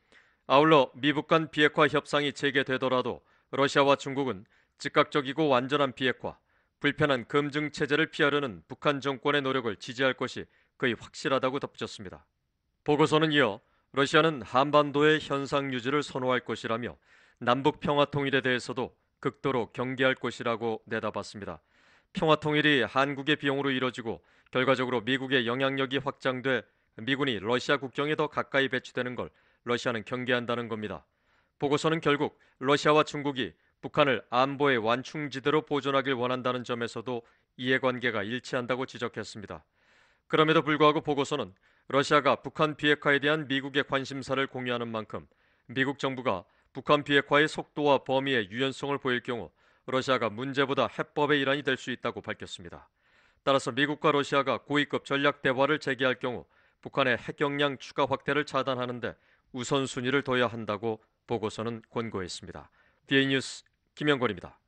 아울러 미북 간 비핵화 협상이 재개되더라도 러시아와 중국은 즉각적이고 완전한 비핵화, 불편한 검증 체제를 피하려는 북한 정권의 노력을 지지할 것이 거의 확실하다고 덧붙였습니다. 보고서는 이어 러시아는 한반도의 현상 유지를 선호할 것이라며 남북 평화 통일에 대해서도 극도로 경계할 것이라고 내다봤습니다. 평화 통일이 한국의 비용으로 이뤄지고 결과적으로 미국의 영향력이 확장돼 미군이 러시아 국경에 더 가까이 배치되는 걸 러시아는 경계한다는 겁니다. 보고서는 결국 러시아와 중국이 북한을 안보의 완충지대로 보존하길 원한다는 점에서도 이해관계가 일치한다고 지적했습니다. 그럼에도 불구하고 보고서는 러시아가 북한 비핵화에 대한 미국의 관심사를 공유하는 만큼 미국 정부가 북한 비핵화의 속도와 범위의 유연성을 보일 경우 러시아가 문제보다 해법의 일환이 될 수 있다고 밝혔습니다. 따라서 미국과 러시아가 고위급 전략 대화를 재개할 경우 북한의 핵 역량 추가 확대를 차단하는 데 우선순위를 둬야 한다고 보고서는 권고했습니다. 디에이 뉴스 김영걸입니다.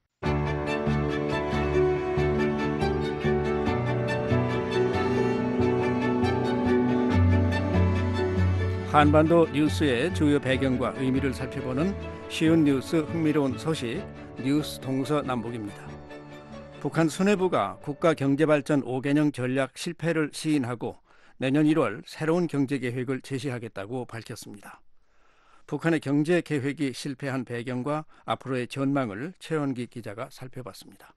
한반도 뉴스의 주요 배경과 의미를 살펴보는 쉬운 뉴스 흥미로운 소식 뉴스 동서남북입니다. 북한 수뇌부가 국가경제발전 오 개년 전략 실패를 시인하고 내년 일월 새로운 경제계획을 제시하겠다고 밝혔습니다. 북한의 경제계획이 실패한 배경과 앞으로의 전망을 최원기 기자가 살펴봤습니다.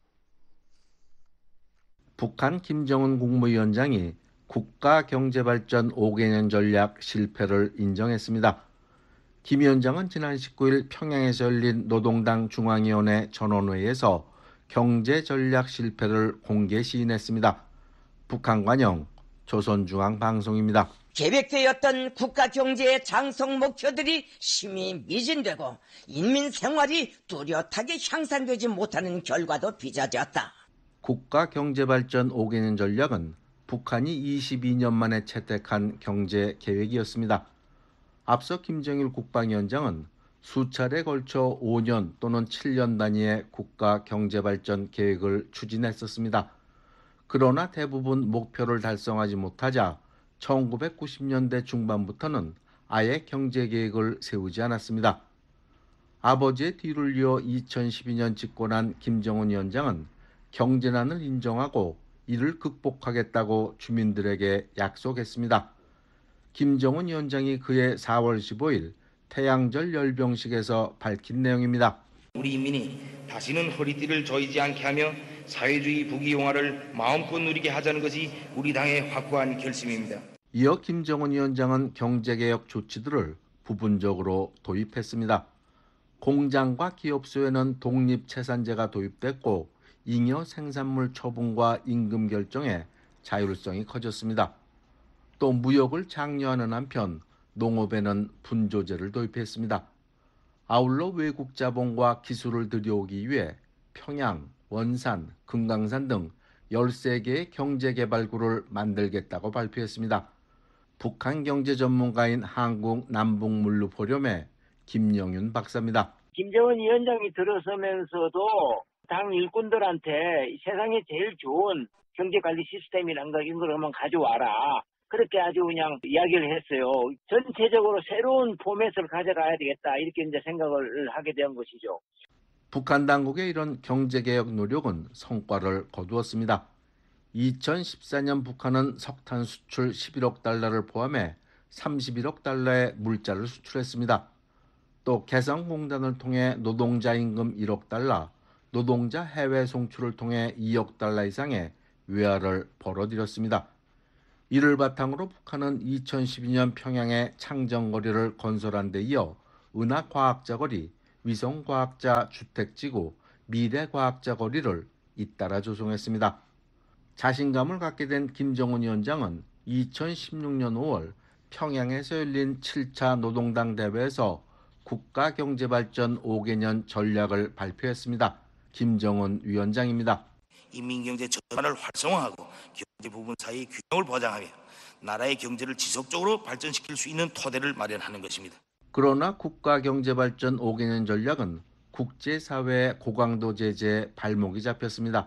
북한 김정은 국무위원장이 국가경제발전 오 개년 전략 실패를 인정했습니다. 김 위원장은 지난 십구 일 평양에서 열린 노동당 중앙위원회 전원회의에서 경제전략 실패를 공개 시인했습니다. 북한 관영 조선중앙방송입니다. 계획되었던 국가경제의 장성 목표들이 심히 미진되고 인민 생활이 뚜렷하게 향상되지 못하는 결과도 빚어졌다. 국가경제발전 오 개년 전략은 북한이 이십이 년 만에 채택한 경제계획이었습니다. 앞서 김정일 국방위원장은 수차례 걸쳐 오 년 또는 칠 년 단위의 국가경제발전 계획을 추진했었습니다. 그러나 대부분 목표를 달성하지 못하자 천구백구십 년대 중반부터는 아예 경제계획을 세우지 않았습니다. 아버지의 뒤를 이어 이천십이 년 집권한 김정은 위원장은 경제난을 인정하고 이를 극복하겠다고 주민들에게 약속했습니다. 김정은 위원장이 그해 사월 십오일 태양절 열병식에서 밝힌 내용입니다. 우리 인민이 다시는 허리띠를 조이지 않게 하며 사회주의 부귀영화를 마음껏 누리게 하자는 것이 우리 당의 확고한 결심입니다. 이어 김정은 위원장은 경제개혁 조치들을 부분적으로 도입했습니다. 공장과 기업소에는 독립채산제가 도입됐고 잉여 생산물 처분과 임금 결정에 자율성이 커졌습니다. 또 무역을 장려하는 한편 농업에는 분조제를 도입했습니다. 아울러 외국 자본과 기술을 들여오기 위해 평양, 원산, 금강산 등 열세 개의 경제개발구를 만들겠다고 발표했습니다. 북한 경제 전문가인 한국 남북물류포럼의 김영윤 박사입니다. 김정은 위원장이 들어서면서도 당 일꾼들한테 세상에 제일 좋은 경제관리 시스템이란 거 이런 걸 한번 가져와라. 그렇게 아주 그냥 이야기를 했어요. 전체적으로 새로운 포맷을 가져가야 되겠다. 이렇게 이제 생각을 하게 된 것이죠. 북한 당국의 이런 경제개혁 노력은 성과를 거두었습니다. 이천십사 년 북한은 석탄 수출 십일억 달러를 포함해 삼십일억 달러의 물자를 수출했습니다. 또 개성공단을 통해 노동자 임금 일억 달러, 노동자 해외 송출을 통해 이억 달러 이상의 외화를 벌어들였습니다. 이를 바탕으로 북한은 이천십이 년 평양에 창정거리를 건설한 데 이어 은하과학자거리, 위성과학자 주택지구, 미래과학자거리를 잇따라 조성했습니다. 자신감을 갖게 된 김정은 위원장은 이천십육 년 오월 평양에서 열린 칠 차 노동당 대회에서 국가경제발전 오 개년 전략을 발표했습니다. 김정은 위원장입니다. 인민경제 전반을 활성화하고 경제 부분 사이의 균형을 보장하며 나라의 경제를 지속적으로 발전시킬 수 있는 토대를 마련하는 것입니다. 그러나 국가경제발전 오 개년 전략은 국제사회의 고강도 제재에 발목이 잡혔습니다.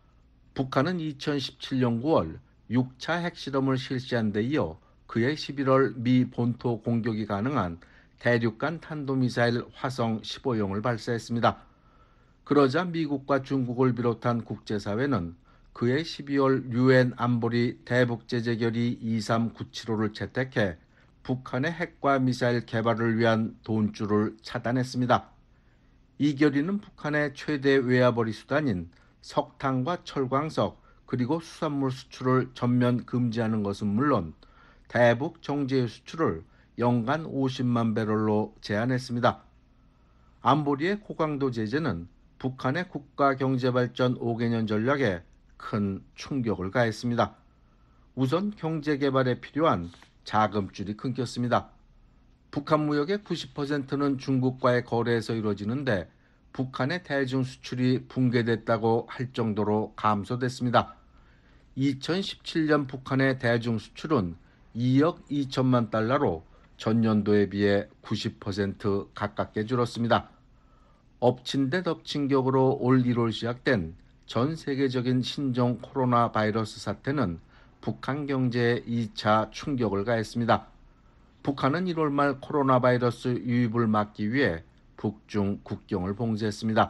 북한은 이천십칠 년 구월 육 차 핵실험을 실시한 데 이어 그해 십일월 미 본토 공격이 가능한 대륙간 탄도미사일 화성 십오형을 발사했습니다. 그러자 미국과 중국을 비롯한 국제사회는 그해 십이월 유엔 안보리 대북제재결의 이삼구칠오를 채택해 북한의 핵과 미사일 개발을 위한 돈줄을 차단했습니다. 이 결의는 북한의 최대 외화벌이 수단인 석탄과 철광석 그리고 수산물 수출을 전면 금지하는 것은 물론 대북 정제유 수출을 연간 오십만 배럴로 제한했습니다. 안보리의 고강도 제재는 북한의 국가경제발전 오 개년 전략에 큰 충격을 가했습니다. 우선 경제개발에 필요한 자금줄이 끊겼습니다. 북한 무역의 구십 퍼센트는 중국과의 거래에서 이루어지는데 북한의 대중 수출이 붕괴됐다고 할 정도로 감소됐습니다. 이천십칠 년 북한의 대중 수출은 이억 이천만 달러로 전년도에 비해 구십 퍼센트 가깝게 줄었습니다. 엎친 데 덮친 격으로 올 일월 시작된 전 세계적인 신종 코로나 바이러스 사태는 북한 경제에 이 차 충격을 가했습니다. 북한은 일월 말 코로나 바이러스 유입을 막기 위해 북중 국경을 봉쇄했습니다.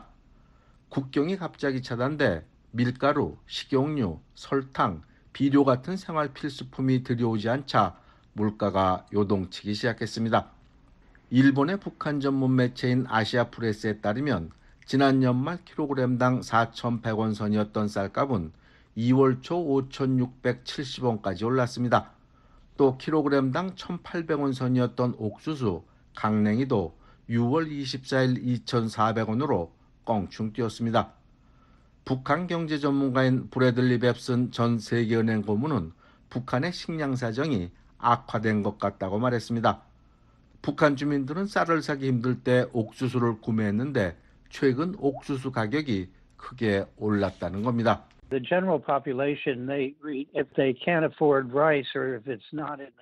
국경이 갑자기 차단돼 밀가루, 식용유, 설탕, 비료 같은 생활 필수품이 들여오지 않자 물가가 요동치기 시작했습니다. 일본의 북한 전문 매체인 아시아프레스에 따르면 지난 연말 킬로그램당 사천백 원 선이었던 쌀값은 이월 초 오천육백칠십 원까지 올랐습니다. 또 킬로그램당 천팔백 원 선이었던 옥수수, 강냉이도 유월 이십사일 이천사백 원으로 껑충 뛰었습니다. 북한 경제 전문가인 브래들리 뱁슨 전 세계은행 고문은 북한의 식량 사정이 악화된 것 같다고 말했습니다. 북한 주민들은 쌀을 사기 힘들 때 옥수수를 구매했는데 최근 옥수수 가격이 크게 올랐다는 겁니다. The general population, they if they can't afford rice or if it's not in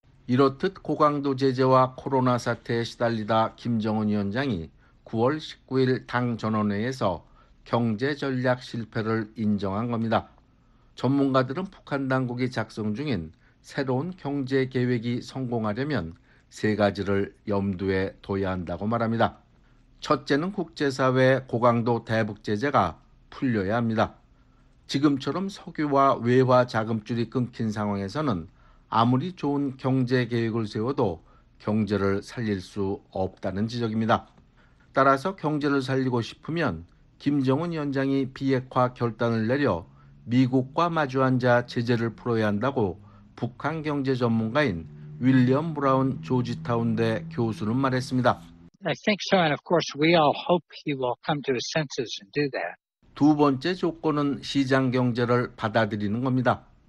이렇듯 고강도 제재와 코로나 사태에 시달리다 김정은 위원장이 구월 십구일 당 전원회의에서 경제 전략 실패를 인정한 겁니다. 전문가들은 북한 당국이 작성 중인 새로운 경제 계획이 성공하려면 세 가지를 염두에 둬야 한다고 말합니다. 첫째는 국제사회의 고강도 대북 제재가 풀려야 합니다. 지금처럼 석유와 외화 자금줄이 끊긴 상황에서는 아무리 좋은 경제 계획을 세워도 경제를 살릴 수 없다는 지적입니다. 따라서 경제를 살리고 싶으면 김정은 위원장이 비핵화 결단을 내려 미국과 마주 앉아 제재를 풀어야 한다고 북한 경제 전문가인 윌리엄 브라운 조지타운대 교수는 말했습니다. I think so, and of course we all hope he will come to his senses and do that. 두 번째 조건은 시장 경제를 받아들이는 겁니다.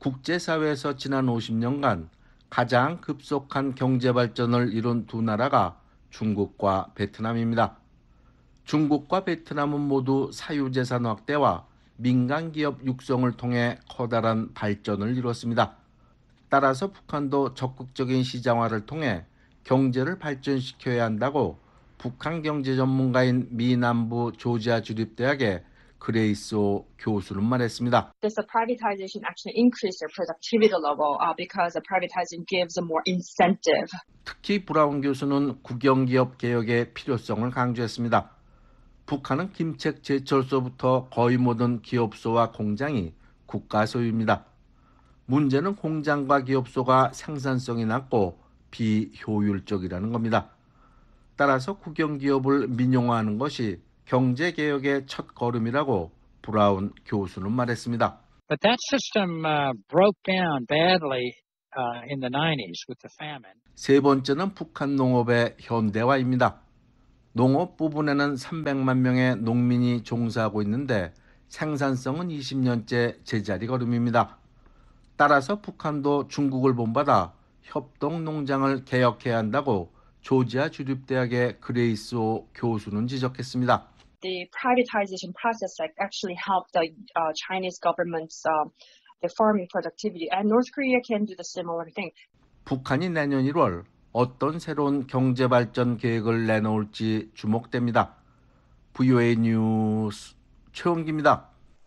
국제사회에서 지난 오십 년간 가장 급속한 경제 발전을 이룬 두 나라가 중국과 베트남입니다. 중국과 베트남은 모두 사유재산 확대와 민간기업 육성을 통해 커다란 발전을 이뤘습니다. 따라서 북한도 적극적인 시장화를 통해 경제를 발전시켜야 한다고 북한 경제 전문가인 미 남부 조지아 주립대학의 그레이스 오 교수는 말했습니다. Does the privatization actually increase their productivity level uh, because the privatization gives them more incentive? 특히 브라운 교수는 국영기업 개혁의 필요성을 강조했습니다. 북한은 김책 제철소부터 거의 모든 기업소와 공장이 국가 소유입니다. 문제는 공장과 기업소가 생산성이 낮고 비효율적이라는 겁니다. 따라서 국영기업을 민영화하는 것이 경제개혁의 첫 걸음이라고 브라운 교수는 말했습니다. But that system uh, broke down badly uh, in the nineties with the famine. 세 번째는 북한 농업의 현대화입니다. 농업 부분에는 삼백만 명의 농민이 종사하고 있는데 생산성은 이십 년째 제자리 걸음입니다. 따라서 북한도 중국을 본받아 협동농장을 개혁해야 한다고 조지아 주립대학의 그레이스 오 교수는 지적했습니다. The privatization process like actually helped the uh, Chinese government's uh, the farming productivity, and North Korea can do the similar thing. 북한이 내년 일월 어떤 새로운 경제 발전 계획을 내놓을지 주목됩니다. 브이오에이 뉴스 최원기입니다.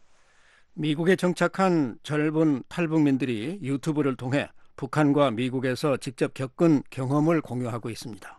미국에 정착한 젊은 탈북민들이 유튜브를 통해 북한과 미국에서 직접 겪은 경험을 공유하고 있습니다.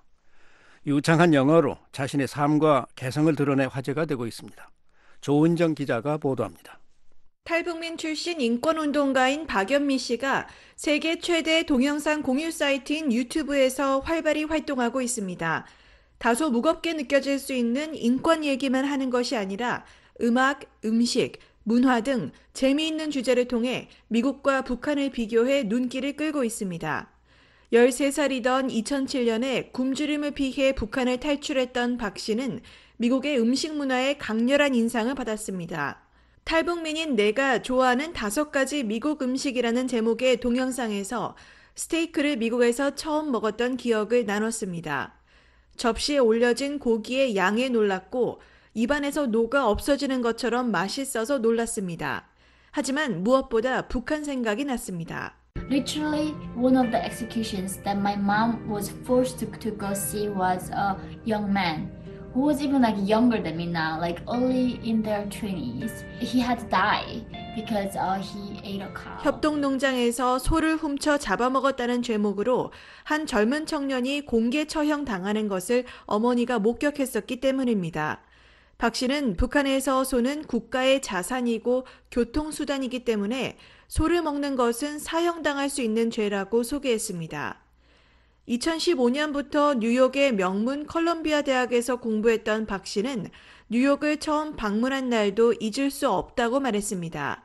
유창한 영어로 자신의 삶과 개성을 드러내 화제가 되고 있습니다. 조은정 기자가 보도합니다. 탈북민 출신 인권운동가인 박연미 씨가 세계 최대 동영상 공유 사이트인 유튜브에서 활발히 활동하고 있습니다. 다소 무겁게 느껴질 수 있는 인권 얘기만 하는 것이 아니라 음악, 음식, 문화 등 재미있는 주제를 통해 미국과 북한을 비교해 눈길을 끌고 있습니다. 열세 살이던 이천칠 년에 굶주림을 피해 북한을 탈출했던 박 씨는 미국의 음식 문화에 강렬한 인상을 받았습니다. 탈북민인 내가 좋아하는 다섯 가지 미국 음식이라는 제목의 동영상에서 스테이크를 미국에서 처음 먹었던 기억을 나눴습니다. 접시에 올려진 고기의 양에 놀랐고 입안에서 녹아 없어지는 것처럼 맛있어서 놀랐습니다. 하지만 무엇보다 북한 생각이 났습니다. Literally, one of the executions that my mom was forced to, to go see was a young man who was even like younger than me now, like only in their twenties. He had to die because uh, he ate a cow. 협동농장에서 소를 훔쳐 잡아먹었다는 죄목으로 한 젊은 청년이 공개 처형 당하는 것을 어머니가 목격했었기 때문입니다. 박 씨는 북한에서 소는 국가의 자산이고 교통수단이기 때문에 소를 먹는 것은 사형당할 수 있는 죄라고 소개했습니다. 이천십오 년부터 뉴욕의 명문 컬럼비아 대학에서 공부했던 박 씨는 뉴욕을 처음 방문한 날도 잊을 수 없다고 말했습니다.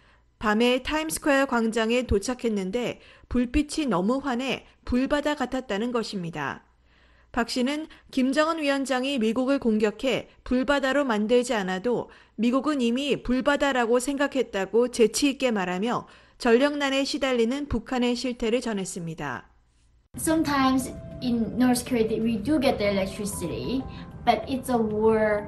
밤에 타임스퀘어 광장에 도착했는데 불빛이 너무 환해 불바다 같았다는 것입니다. 박 씨는 김정은 위원장이 미국을 공격해 불바다로 만들지 않아도 미국은 이미 불바다라고 생각했다고 재치 있게 말하며 전력난에 시달리는 북한의 실태를 전했습니다. Sometimes in North Korea we do get the electricity, but it's a war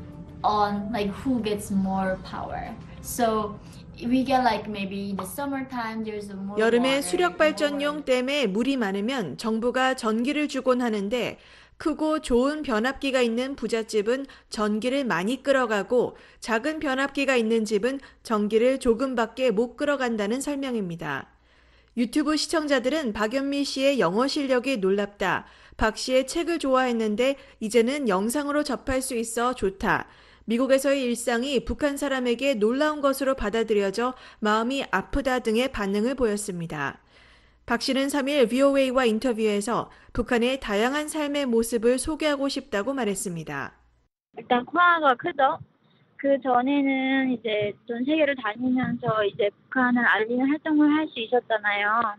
on like who gets more power. So we get like maybe in the summertime there's a more 여름에 수력 발전용 댐에 물이 많으면 정부가 전기를 주곤 하는데 크고 좋은 변압기가 있는 부잣집은 전기를 많이 끌어가고 작은 변압기가 있는 집은 전기를 조금밖에 못 끌어간다는 설명입니다. 유튜브 시청자들은 박연미 씨의 영어 실력이 놀랍다. 박 씨의 책을 좋아했는데 이제는 영상으로 접할 수 있어 좋다. 미국에서의 일상이 북한 사람에게 놀라운 것으로 받아들여져 마음이 아프다 등의 반응을 보였습니다. 박 씨는 삼 일 브이오에이와 인터뷰에서 북한의 다양한 삶의 모습을 소개하고 싶다고 말했습니다. 일단 코로나가 크죠. 그 전에는 이제 전 세계를 다니면서 이제 북한을 알리는 활동을 할 수 있었잖아요.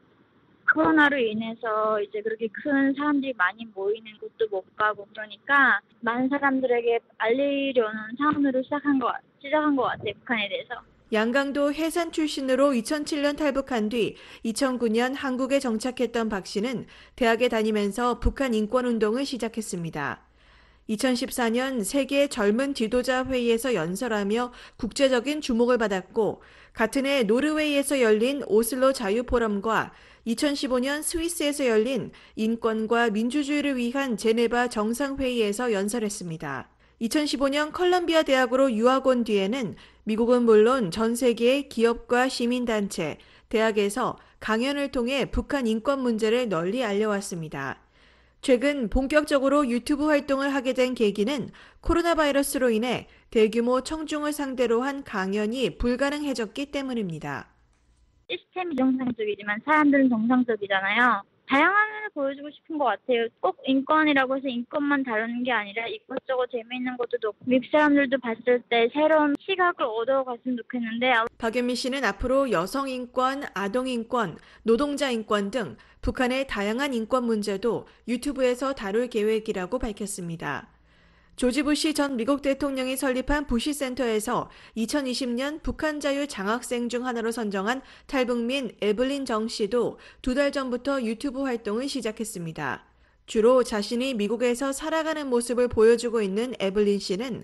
코로나로 인해서 이제 그렇게 큰 사람들이 많이 모이는 곳도 못 가고 그러니까 많은 사람들에게 알리려는 차원으로 시작한 것, 시작한 것 같아요, 북한에 대해서. 양강도 해산 출신으로 이천칠 년 탈북한 뒤 이천구 년 한국에 정착했던 박 씨는 대학에 다니면서 북한 인권운동을 시작했습니다. 이천십사 년 세계 젊은 지도자 회의에서 연설하며 국제적인 주목을 받았고 같은 해 노르웨이에서 열린 오슬로 자유포럼과 이천십오 년 스위스에서 열린 인권과 민주주의를 위한 제네바 정상회의에서 연설했습니다. 이천십오 년 컬럼비아 대학으로 유학 온 뒤에는 미국은 물론 전 세계의 기업과 시민단체, 대학에서 강연을 통해 북한 인권 문제를 널리 알려왔습니다. 최근 본격적으로 유튜브 활동을 하게 된 계기는 코로나 바이러스로 인해 대규모 청중을 상대로 한 강연이 불가능해졌기 때문입니다. 시스템이 정상적이지만 사람들은 정상적이잖아요. 다양함을 보여주고 싶은 것 같아요. 꼭 인권이라고 해서 인권만 다루는 게 아니라 이것저것 재미있는 것도 높고 미국 사람들도 봤을 때 새로운 시각을 얻어갔으면 좋겠는데. 박연미 씨는 앞으로 여성 인권, 아동 인권, 노동자 인권 등 북한의 다양한 인권 문제도 유튜브에서 다룰 계획이라고 밝혔습니다. 조지 부시 전 미국 대통령이 설립한 부시 센터에서 이천이십 년 북한 자유 장학생 중 하나로 선정한 탈북민 에블린 정 씨도 두 달 전부터 유튜브 활동을 시작했습니다. 주로 자신이 미국에서 살아가는 모습을 보여주고 있는 에블린 씨는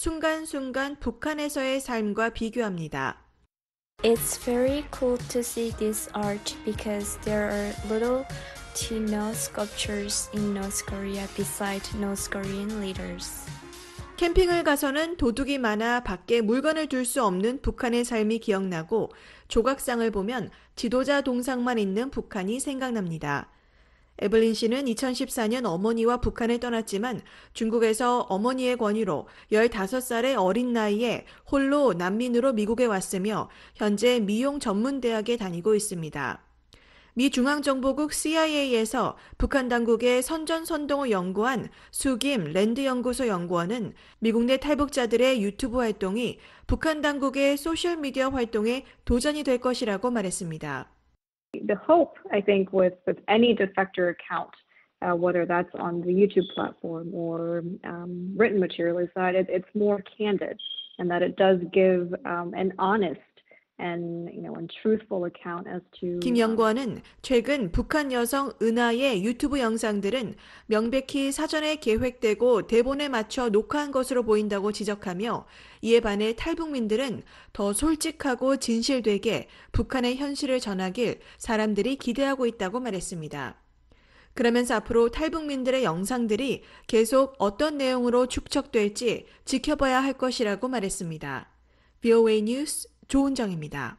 순간순간 북한에서의 삶과 비교합니다. It's very cool to see this art because there are little to no sculptures in North Korea beside North Korean leaders. 캠핑을 가서는 도둑이 많아 밖에 물건을 둘 수 없는 북한의 삶이 기억나고 조각상을 보면 지도자 동상만 있는 북한이 생각납니다. 에블린 씨는 이천십사 년 어머니와 북한을 떠났지만 중국에서 어머니의 권유로 열다섯 살의 어린 나이에 홀로 난민으로 미국에 왔으며 현재 미용 전문대학에 다니고 있습니다. 미 중앙정보국 씨아이에이에서 북한 당국의 선전선동을 연구한 수김 랜드연구소 연구원은 미국 내 탈북자들의 유튜브 활동이 북한 당국의 소셜미디어 활동에 도전이 될 것이라고 말했습니다. The hope, I think, with, with any defector account, uh, whether that's on the YouTube platform or um, written material, is that it, it's more candid and that it does give um, an honest and, you know, and truthful account as to. 김 연구원은 최근 북한 여성 은하의 유튜브 영상들은 명백히 사전에 계획되고 대본에 맞춰 녹화한 것으로 보인다고 지적하며 이에 반해 탈북민들은 더 솔직하고 진실되게 북한의 현실을 전하길 사람들이 기대하고 있다고 말했습니다. 그러면서 앞으로 탈북민들의 영상들이 계속 어떤 내용으로 축적될지 지켜봐야 할 것이라고 말했습니다. 브이오에이 뉴스 조은정입니다.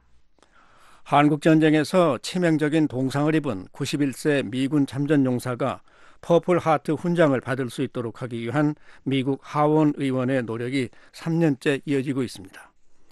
한국전쟁에서 치명적인 동상을 입은 구십일 세 미군 참전용사가 퍼플 하트 훈장을 받을 수 있도록 하기 위한 미국 하원 의원의 노력이 삼 년째 이어지고 있습니다.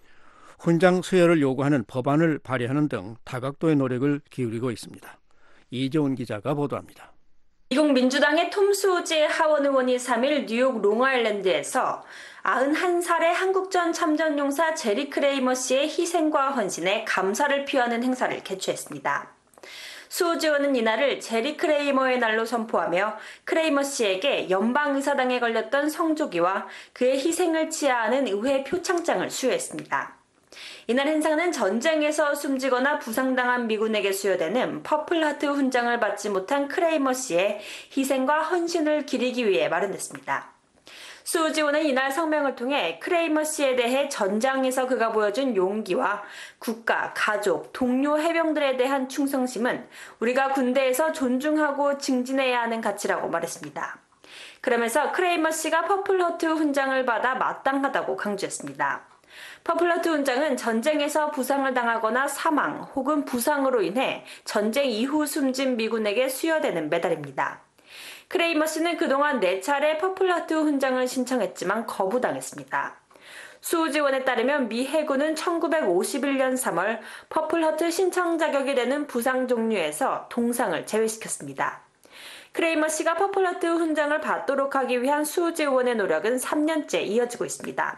훈장 수여를 요구하는 법안을 발의하는 등 다각도의 노력을 기울이고 있습니다. 이재훈 기자가 보도합니다. 미국 민주당의 톰 수지 하원 의원이 삼 일 뉴욕 롱아일랜드에서 구십일 살의 한국전 참전용사 제리 크레이머 씨의 희생과 헌신에 감사를 표하는 행사를 개최했습니다. 수지 의원은 이날을 제리 크레이머의 날로 선포하며 크레이머 씨에게 연방의사당에 걸렸던 성조기와 그의 희생을 치하하는 의회 표창장을 수여했습니다. 이날 행사는 전쟁에서 숨지거나 부상당한 미군에게 수여되는 퍼플 하트 훈장을 받지 못한 크레이머 씨의 희생과 헌신을 기리기 위해 마련됐습니다. 수지 의원은 이날 성명을 통해 크레이머 씨에 대해 전장에서 그가 보여준 용기와 국가, 가족, 동료 해병들에 대한 충성심은 우리가 군대에서 존중하고 증진해야 하는 가치라고 말했습니다. 그러면서 크레이머 씨가 퍼플 하트 훈장을 받아 마땅하다고 강조했습니다. 퍼플 하트 훈장은 전쟁에서 부상을 당하거나 사망 혹은 부상으로 인해 전쟁 이후 숨진 미군에게 수여되는 메달입니다. 크레이머 씨는 그동안 네 차례 퍼플 하트 훈장을 신청했지만 거부당했습니다. 수지 의원에 따르면 미 해군은 천구백오십일 년 삼월 퍼플 하트 신청 자격이 되는 부상 종류에서 동상을 제외시켰습니다. 크레이머 씨가 퍼플 하트 훈장을 받도록 하기 위한 수지 의원의 노력은 삼 년째 이어지고 있습니다.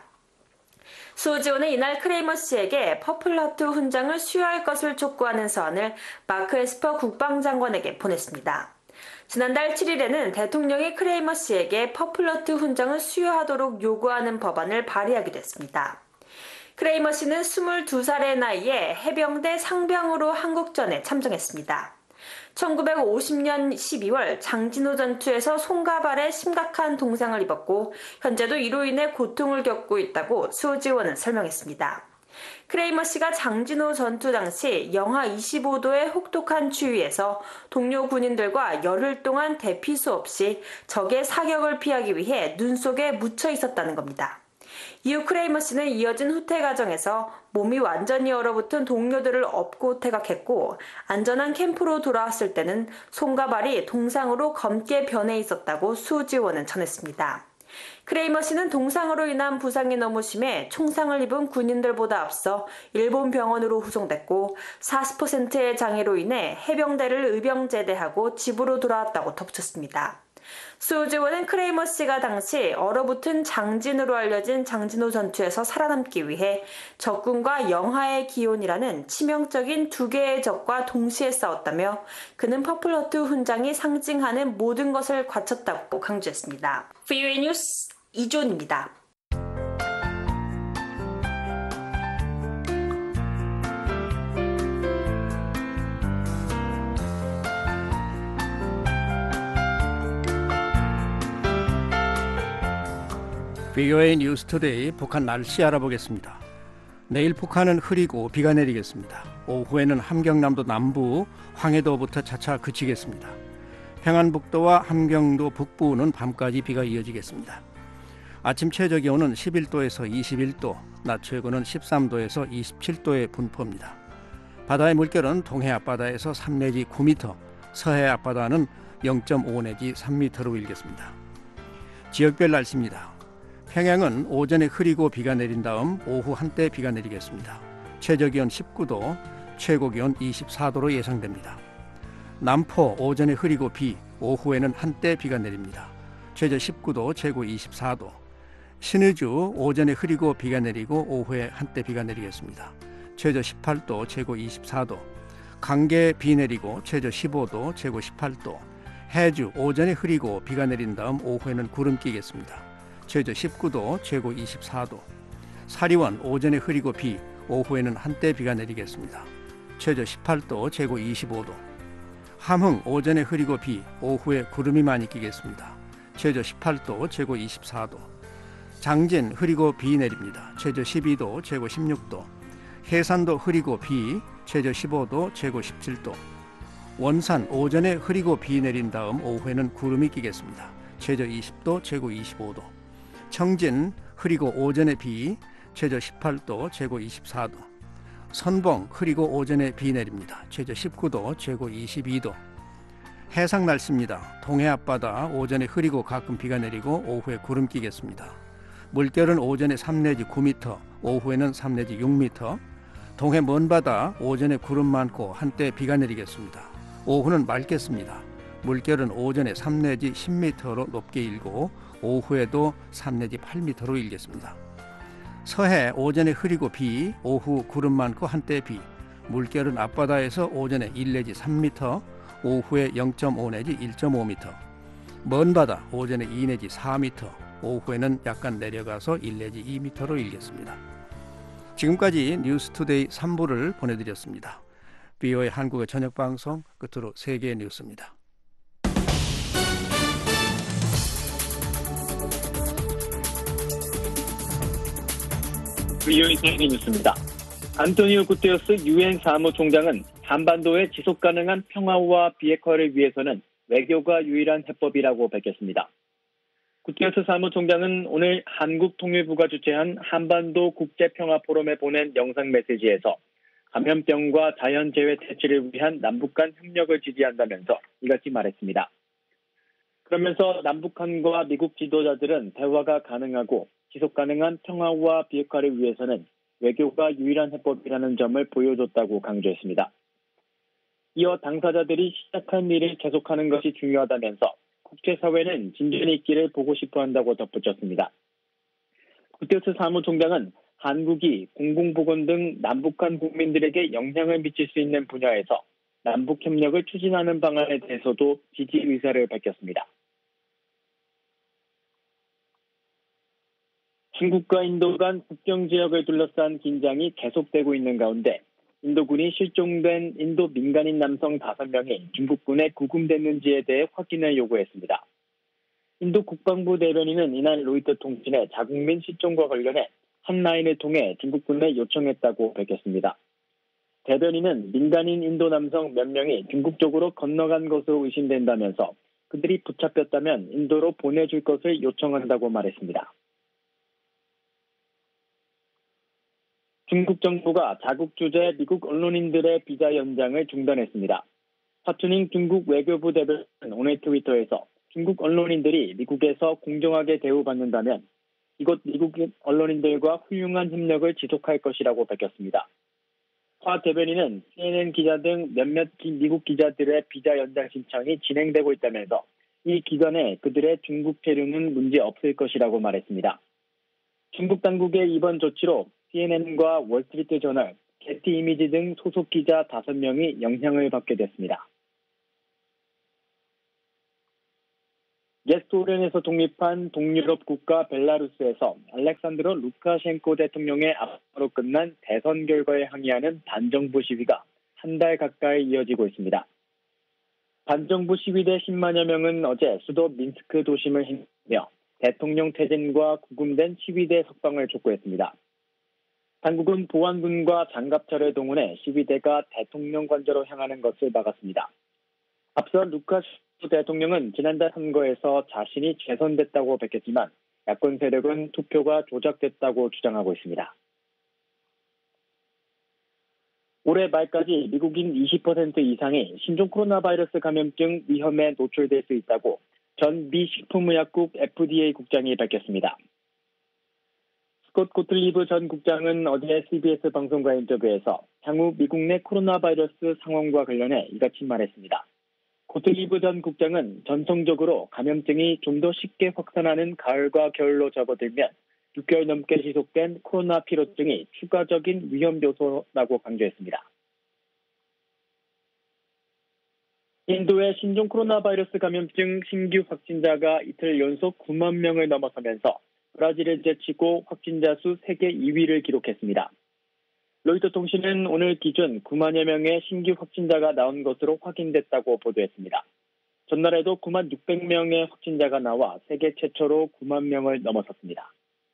수지 의원은 이날 크레이머 씨에게 퍼플 하트 훈장을 수여할 것을 촉구하는 서한을 마크 에스퍼 국방장관에게 보냈습니다. 지난달 칠 일에는 대통령이 크레이머 씨에게 퍼플 하트 훈장을 수여하도록 요구하는 법안을 발의하기도 했습니다. 크레이머 씨는 스물두 살의 나이에 해병대 상병으로 한국전에 참전했습니다. 천구백오십 년 십이월 장진호 전투에서 손과 발에 심각한 동상을 입었고 현재도 이로 인해 고통을 겪고 있다고 수지원은 설명했습니다. 크레이머 씨가 장진호 전투 당시 영하 이십오 도의 혹독한 추위에서 동료 군인들과 열흘 동안 대피소 없이 적의 사격을 피하기 위해 눈 속에 묻혀 있었다는 겁니다. 이후 크레이머 씨는 이어진 후퇴 과정에서 몸이 완전히 얼어붙은 동료들을 업고 퇴각했고 안전한 캠프로 돌아왔을 때는 손과 발이 동상으로 검게 변해 있었다고 수지원은 전했습니다. 크레이머 씨는 동상으로 인한 부상이 너무 심해 총상을 입은 군인들보다 앞서 일본 병원으로 후송됐고 사십 퍼센트의 장애로 인해 해병대를 의병제대하고 집으로 돌아왔다고 덧붙였습니다. 수지원은 크레이머 씨가 당시 얼어붙은 장진으로 알려진 장진호 전투에서 살아남기 위해 적군과 영하의 기온이라는 치명적인 두 개의 적과 동시에 싸웠다며 그는 퍼플허트 훈장이 상징하는 모든 것을 갖췄다고 강조했습니다. 브이오에이 뉴스 이존입니다. 브이오에이 뉴스투데이 북한 날씨 알아보겠습니다. 내일 북한은 흐리고 비가 내리겠습니다. 오후에는 함경남도 남부, 황해도부터 차차 그치겠습니다. 평안북도와 함경도 북부는 밤까지 비가 이어지겠습니다. 아침 최저기온은 십일 도에서 이십일 도, 낮 최고는 십삼 도에서 이십칠 도의 분포입니다. 바다의 물결은 동해 앞바다에서 삼 내지 구 미터, 서해 앞바다는 영 점 오 내지 삼 미터로 일겠습니다. 지역별 날씨입니다. 평양은 오전에 흐리고 비가 내린 다음 오후 한때 비가 내리겠습니다. 최저기온 십구 도, 최고기온 이십사 도로 예상됩니다. 남포 오전에 흐리고 비, 오후에는 한때 비가 내립니다. 최저 십구 도, 최고 이십사 도. 신의주 오전에 흐리고 비가 내리고 오후에 한때 비가 내리겠습니다. 최저 십팔 도, 최고 이십사 도. 강계 비 내리고 최저 십오 도, 최고 십팔 도. 해주 오전에 흐리고 비가 내린 다음 오후에는 구름 끼겠습니다. 최저 십구 도, 최고 이십사 도. 사리원 오전에 흐리고 비, 오후에는 한때 비가 내리겠습니다. 최저 십팔 도, 최고 이십오 도. 함흥 오전에 흐리고 비, 오후에 구름이 많이 끼겠습니다. 최저 십팔 도, 최고 이십사 도. 장진 흐리고 비 내립니다. 최저 십이 도, 최고 십육 도. 해산도 흐리고 비, 최저 십오 도, 최고 십칠 도. 원산 오전에 흐리고 비 내린 다음 오후에는 구름이 끼겠습니다. 최저 이십 도, 최고 이십오 도. 청진 흐리고 오전에 비, 최저 십팔 도, 최고 이십사 도. 선봉 흐리고 오전에 비 내립니다. 최저 십구 도, 최고 이십이 도. 해상 날씨입니다. 동해 앞바다 오전에 흐리고 가끔 비가 내리고 오후에 구름 끼겠습니다. 물결은 오전에 삼 내지 구 미터, 오후에는 삼 내지 육 미터. 동해 먼바다 오전에 구름 많고 한때 비가 내리겠습니다. 오후는 맑겠습니다. 물결은 오전에 삼 내지 십 미터로 높게 일고 오후에도 삼 내지 팔 미터로 일겠습니다. 서해 오전에 흐리고 비, 오후 구름 많고 한때 비. 물결은 앞바다에서 오전에 일 내지 삼 미터, 오후에 영 점 오 내지 일 점 오 미터. 먼바다 오전에 이 내지 사 미터, 오후에는 약간 내려가서 일 내지 이 미터로 일겠습니다. 지금까지 뉴스투데이 삼 부를 보내드렸습니다. 브이오에이 한국어 저녁방송 끝으로 세계 뉴스입니다. 브이오에이 세계 뉴스입니다. 안토니오 구테레스 유엔 사무총장은 한반도의 지속가능한 평화와 비핵화를 위해서는 외교가 유일한 해법이라고 밝혔습니다. 구테레스 사무총장은 오늘 한국통일부가 주최한 한반도 국제평화포럼에 보낸 영상 메시지에서 감염병과 자연재해 퇴치를 위한 남북 간 협력을 지지한다면서 이같이 말했습니다. 그러면서 남북한과 미국 지도자들은 대화가 가능하고 지속가능한 평화와 비핵화를 위해서는 외교가 유일한 해법이라는 점을 보여줬다고 강조했습니다. 이어 당사자들이 시작한 일을 계속하는 것이 중요하다면서 국제사회는 진전이 있기를 보고 싶어 한다고 덧붙였습니다. 구테레스 사무총장은 한국이 공공보건 등 남북한 국민들에게 영향을 미칠 수 있는 분야에서 남북협력을 추진하는 방안에 대해서도 지지 의사를 밝혔습니다. 중국과 인도 간 국경 지역을 둘러싼 긴장이 계속되고 있는 가운데 인도군이 실종된 인도 민간인 남성 다섯 명이 중국군에 구금됐는지에 대해 확인을 요구했습니다. 인도 국방부 대변인은 이날 로이터 통신에 자국민 실종과 관련해 핫라인을 통해 중국군에 요청했다고 밝혔습니다. 대변인은 민간인 인도 남성 몇 명이 중국 쪽으로 건너간 것으로 의심된다면서 그들이 붙잡혔다면 인도로 보내줄 것을 요청한다고 말했습니다. 중국 정부가 자국 주재 미국 언론인들의 비자 연장을 중단했습니다. 파투닝 중국 외교부 대변인은 오늘 트위터에서 중국 언론인들이 미국에서 공정하게 대우받는다면 이곳 미국 언론인들과 훌륭한 협력을 지속할 것이라고 밝혔습니다. 화 대변인은 씨엔엔 기자 등 몇몇 미국 기자들의 비자 연장 신청이 진행되고 있다면서 이 기간에 그들의 중국 체류는 문제 없을 것이라고 말했습니다. 중국 당국의 이번 조치로 씨엔엔과 월스트리트 저널, 게티 이미지 등 소속 기자 다섯 명이 영향을 받게 됐습니다. 옛 소련에서 독립한 동유럽 국가 벨라루스에서 알렉산드로 루카셴코 대통령의 압수로 끝난 대선 결과에 항의하는 반정부 시위가 한 달 가까이 이어지고 있습니다. 반정부 시위대 십만여 명은 어제 수도 민스크 도심을 행하며 대통령 퇴진과 구금된 시위대 석방을 촉구했습니다. 당국은 보안군과 장갑차를 동원해 시위대가 대통령 관저로 향하는 것을 막았습니다. 앞서 루카셴코 대통령은 지난달 선거에서 자신이 재선됐다고 밝혔지만 야권 세력은 투표가 조작됐다고 주장하고 있습니다. 올해 말까지 미국인 이십 퍼센트 이상이 신종 코로나 바이러스 감염증 위험에 노출될 수 있다고 전 미 식품의약국 에프디에이 국장이 밝혔습니다. 스콧 고틀리브 전 국장은 어제 씨비에스 방송과 인터뷰에서 향후 미국 내 코로나 바이러스 상황과 관련해 이같이 말했습니다. 고틀리브 전 국장은 전통적으로 감염증이 좀 더 쉽게 확산하는 가을과 겨울로 접어들면 육 개월 넘게 지속된 코로나 피로증이 추가적인 위험 요소라고 강조했습니다. 인도의 신종 코로나 바이러스 감염증 신규 확진자가 이틀 연속 구만 명을 넘어서면서 브라질을 제치고 확진자 수 세계 이 위를 기록했습니다. 로이터 통신은 오늘 기준 구만여 명의 신규 확진자가 나온 것으로 확인됐다고 보도했습니다. 전날에도 구만 육백 명의 확진자가 나와 세계 최초로 구만 명을 넘어섰습니다.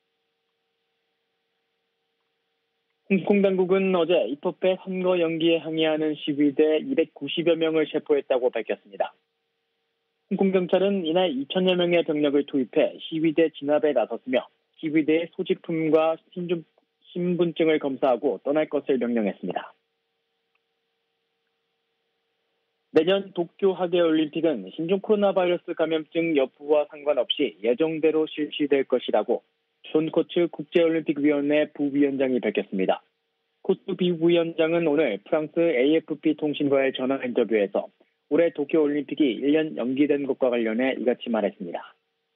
홍콩 당국은 어제 입법회 선거 연기에 항의하는 시위대 이백구십여 명을 체포했다고 밝혔습니다. 홍콩 경찰은 이날 이천여 명의 병력을 투입해 시위대 진압에 나섰으며 시위대의 소지품과 신분 신분증을 검사하고 떠날 것을 명령했습니다. 내년 도쿄 하계올림픽은 신종 코로나 바이러스 감염증 여부와 상관없이 예정대로 실시될 것이라고 존 코츠 국제올림픽위원회 부위원장이 밝혔습니다. 코츠 부위원장은 오늘 프랑스 에이에프피 통신과의 전화 인터뷰에서 올해 도쿄올림픽이 일 년 연기된 것과 관련해 이같이 말했습니다.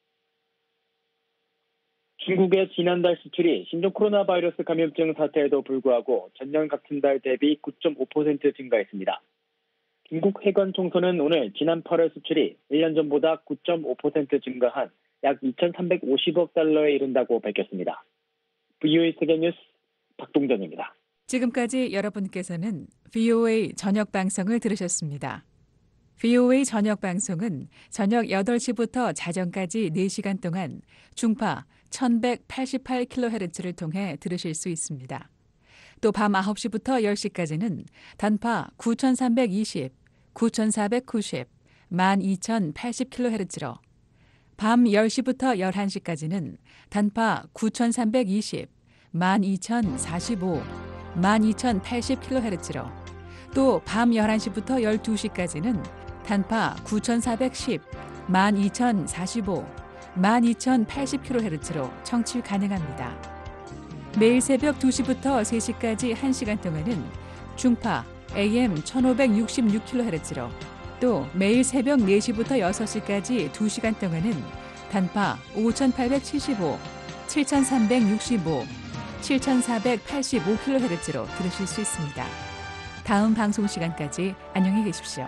중국의 지난달 수출이 신종 코로나 바이러스 감염증 사태에도 불구하고 전년 같은 달 대비 구 점 오 퍼센트 증가했습니다. 중국 해관총서는 오늘 지난 팔월 수출이 일 년 전보다 구 점 오 퍼센트 증가한 약 이천삼백오십억 달러에 이른다고 밝혔습니다. 브이오에이 세계뉴스 박동전입니다. 지금까지 여러분께서는 브이오에이 저녁 방송을 들으셨습니다. 브이오에이 저녁 방송은 저녁 여덟 시부터 자정까지 네 시간 동안 중파 천백팔십팔 킬로헤르츠를 통해 들으실 수 있습니다. 또 밤 아홉 시부터 열 시까지는 단파 구천삼백이십, 구천사백구십, 만 이천팔십 킬로헤르츠로 밤 열 시부터 열한 시까지는 단파 구천삼백이십, 만 이천사십오, 만 이천팔십 킬로헤르츠로 또 밤 열한 시부터 열두 시까지는 단파 구천사백십, 만 이천사십오, 만 이천팔십 킬로헤르츠로 청취 가능합니다. 매일 새벽 두 시부터 세 시까지 한 시간 동안은 중파 에이엠 천오백육십육 킬로헤르츠로 또 매일 새벽 네 시부터 여섯 시까지 두 시간 동안은 단파 오천팔백칠십오, 칠천삼백육십오, 칠천사백팔십오 킬로헤르츠로 들으실 수 있습니다. 다음 방송 시간까지 안녕히 계십시오.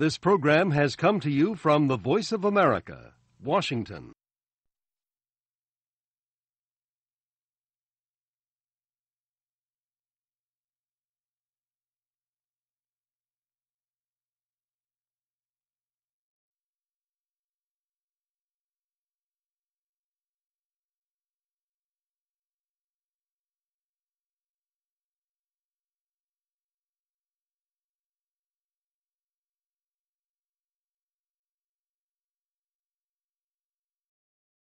This program has come to you from the Voice of America, Washington.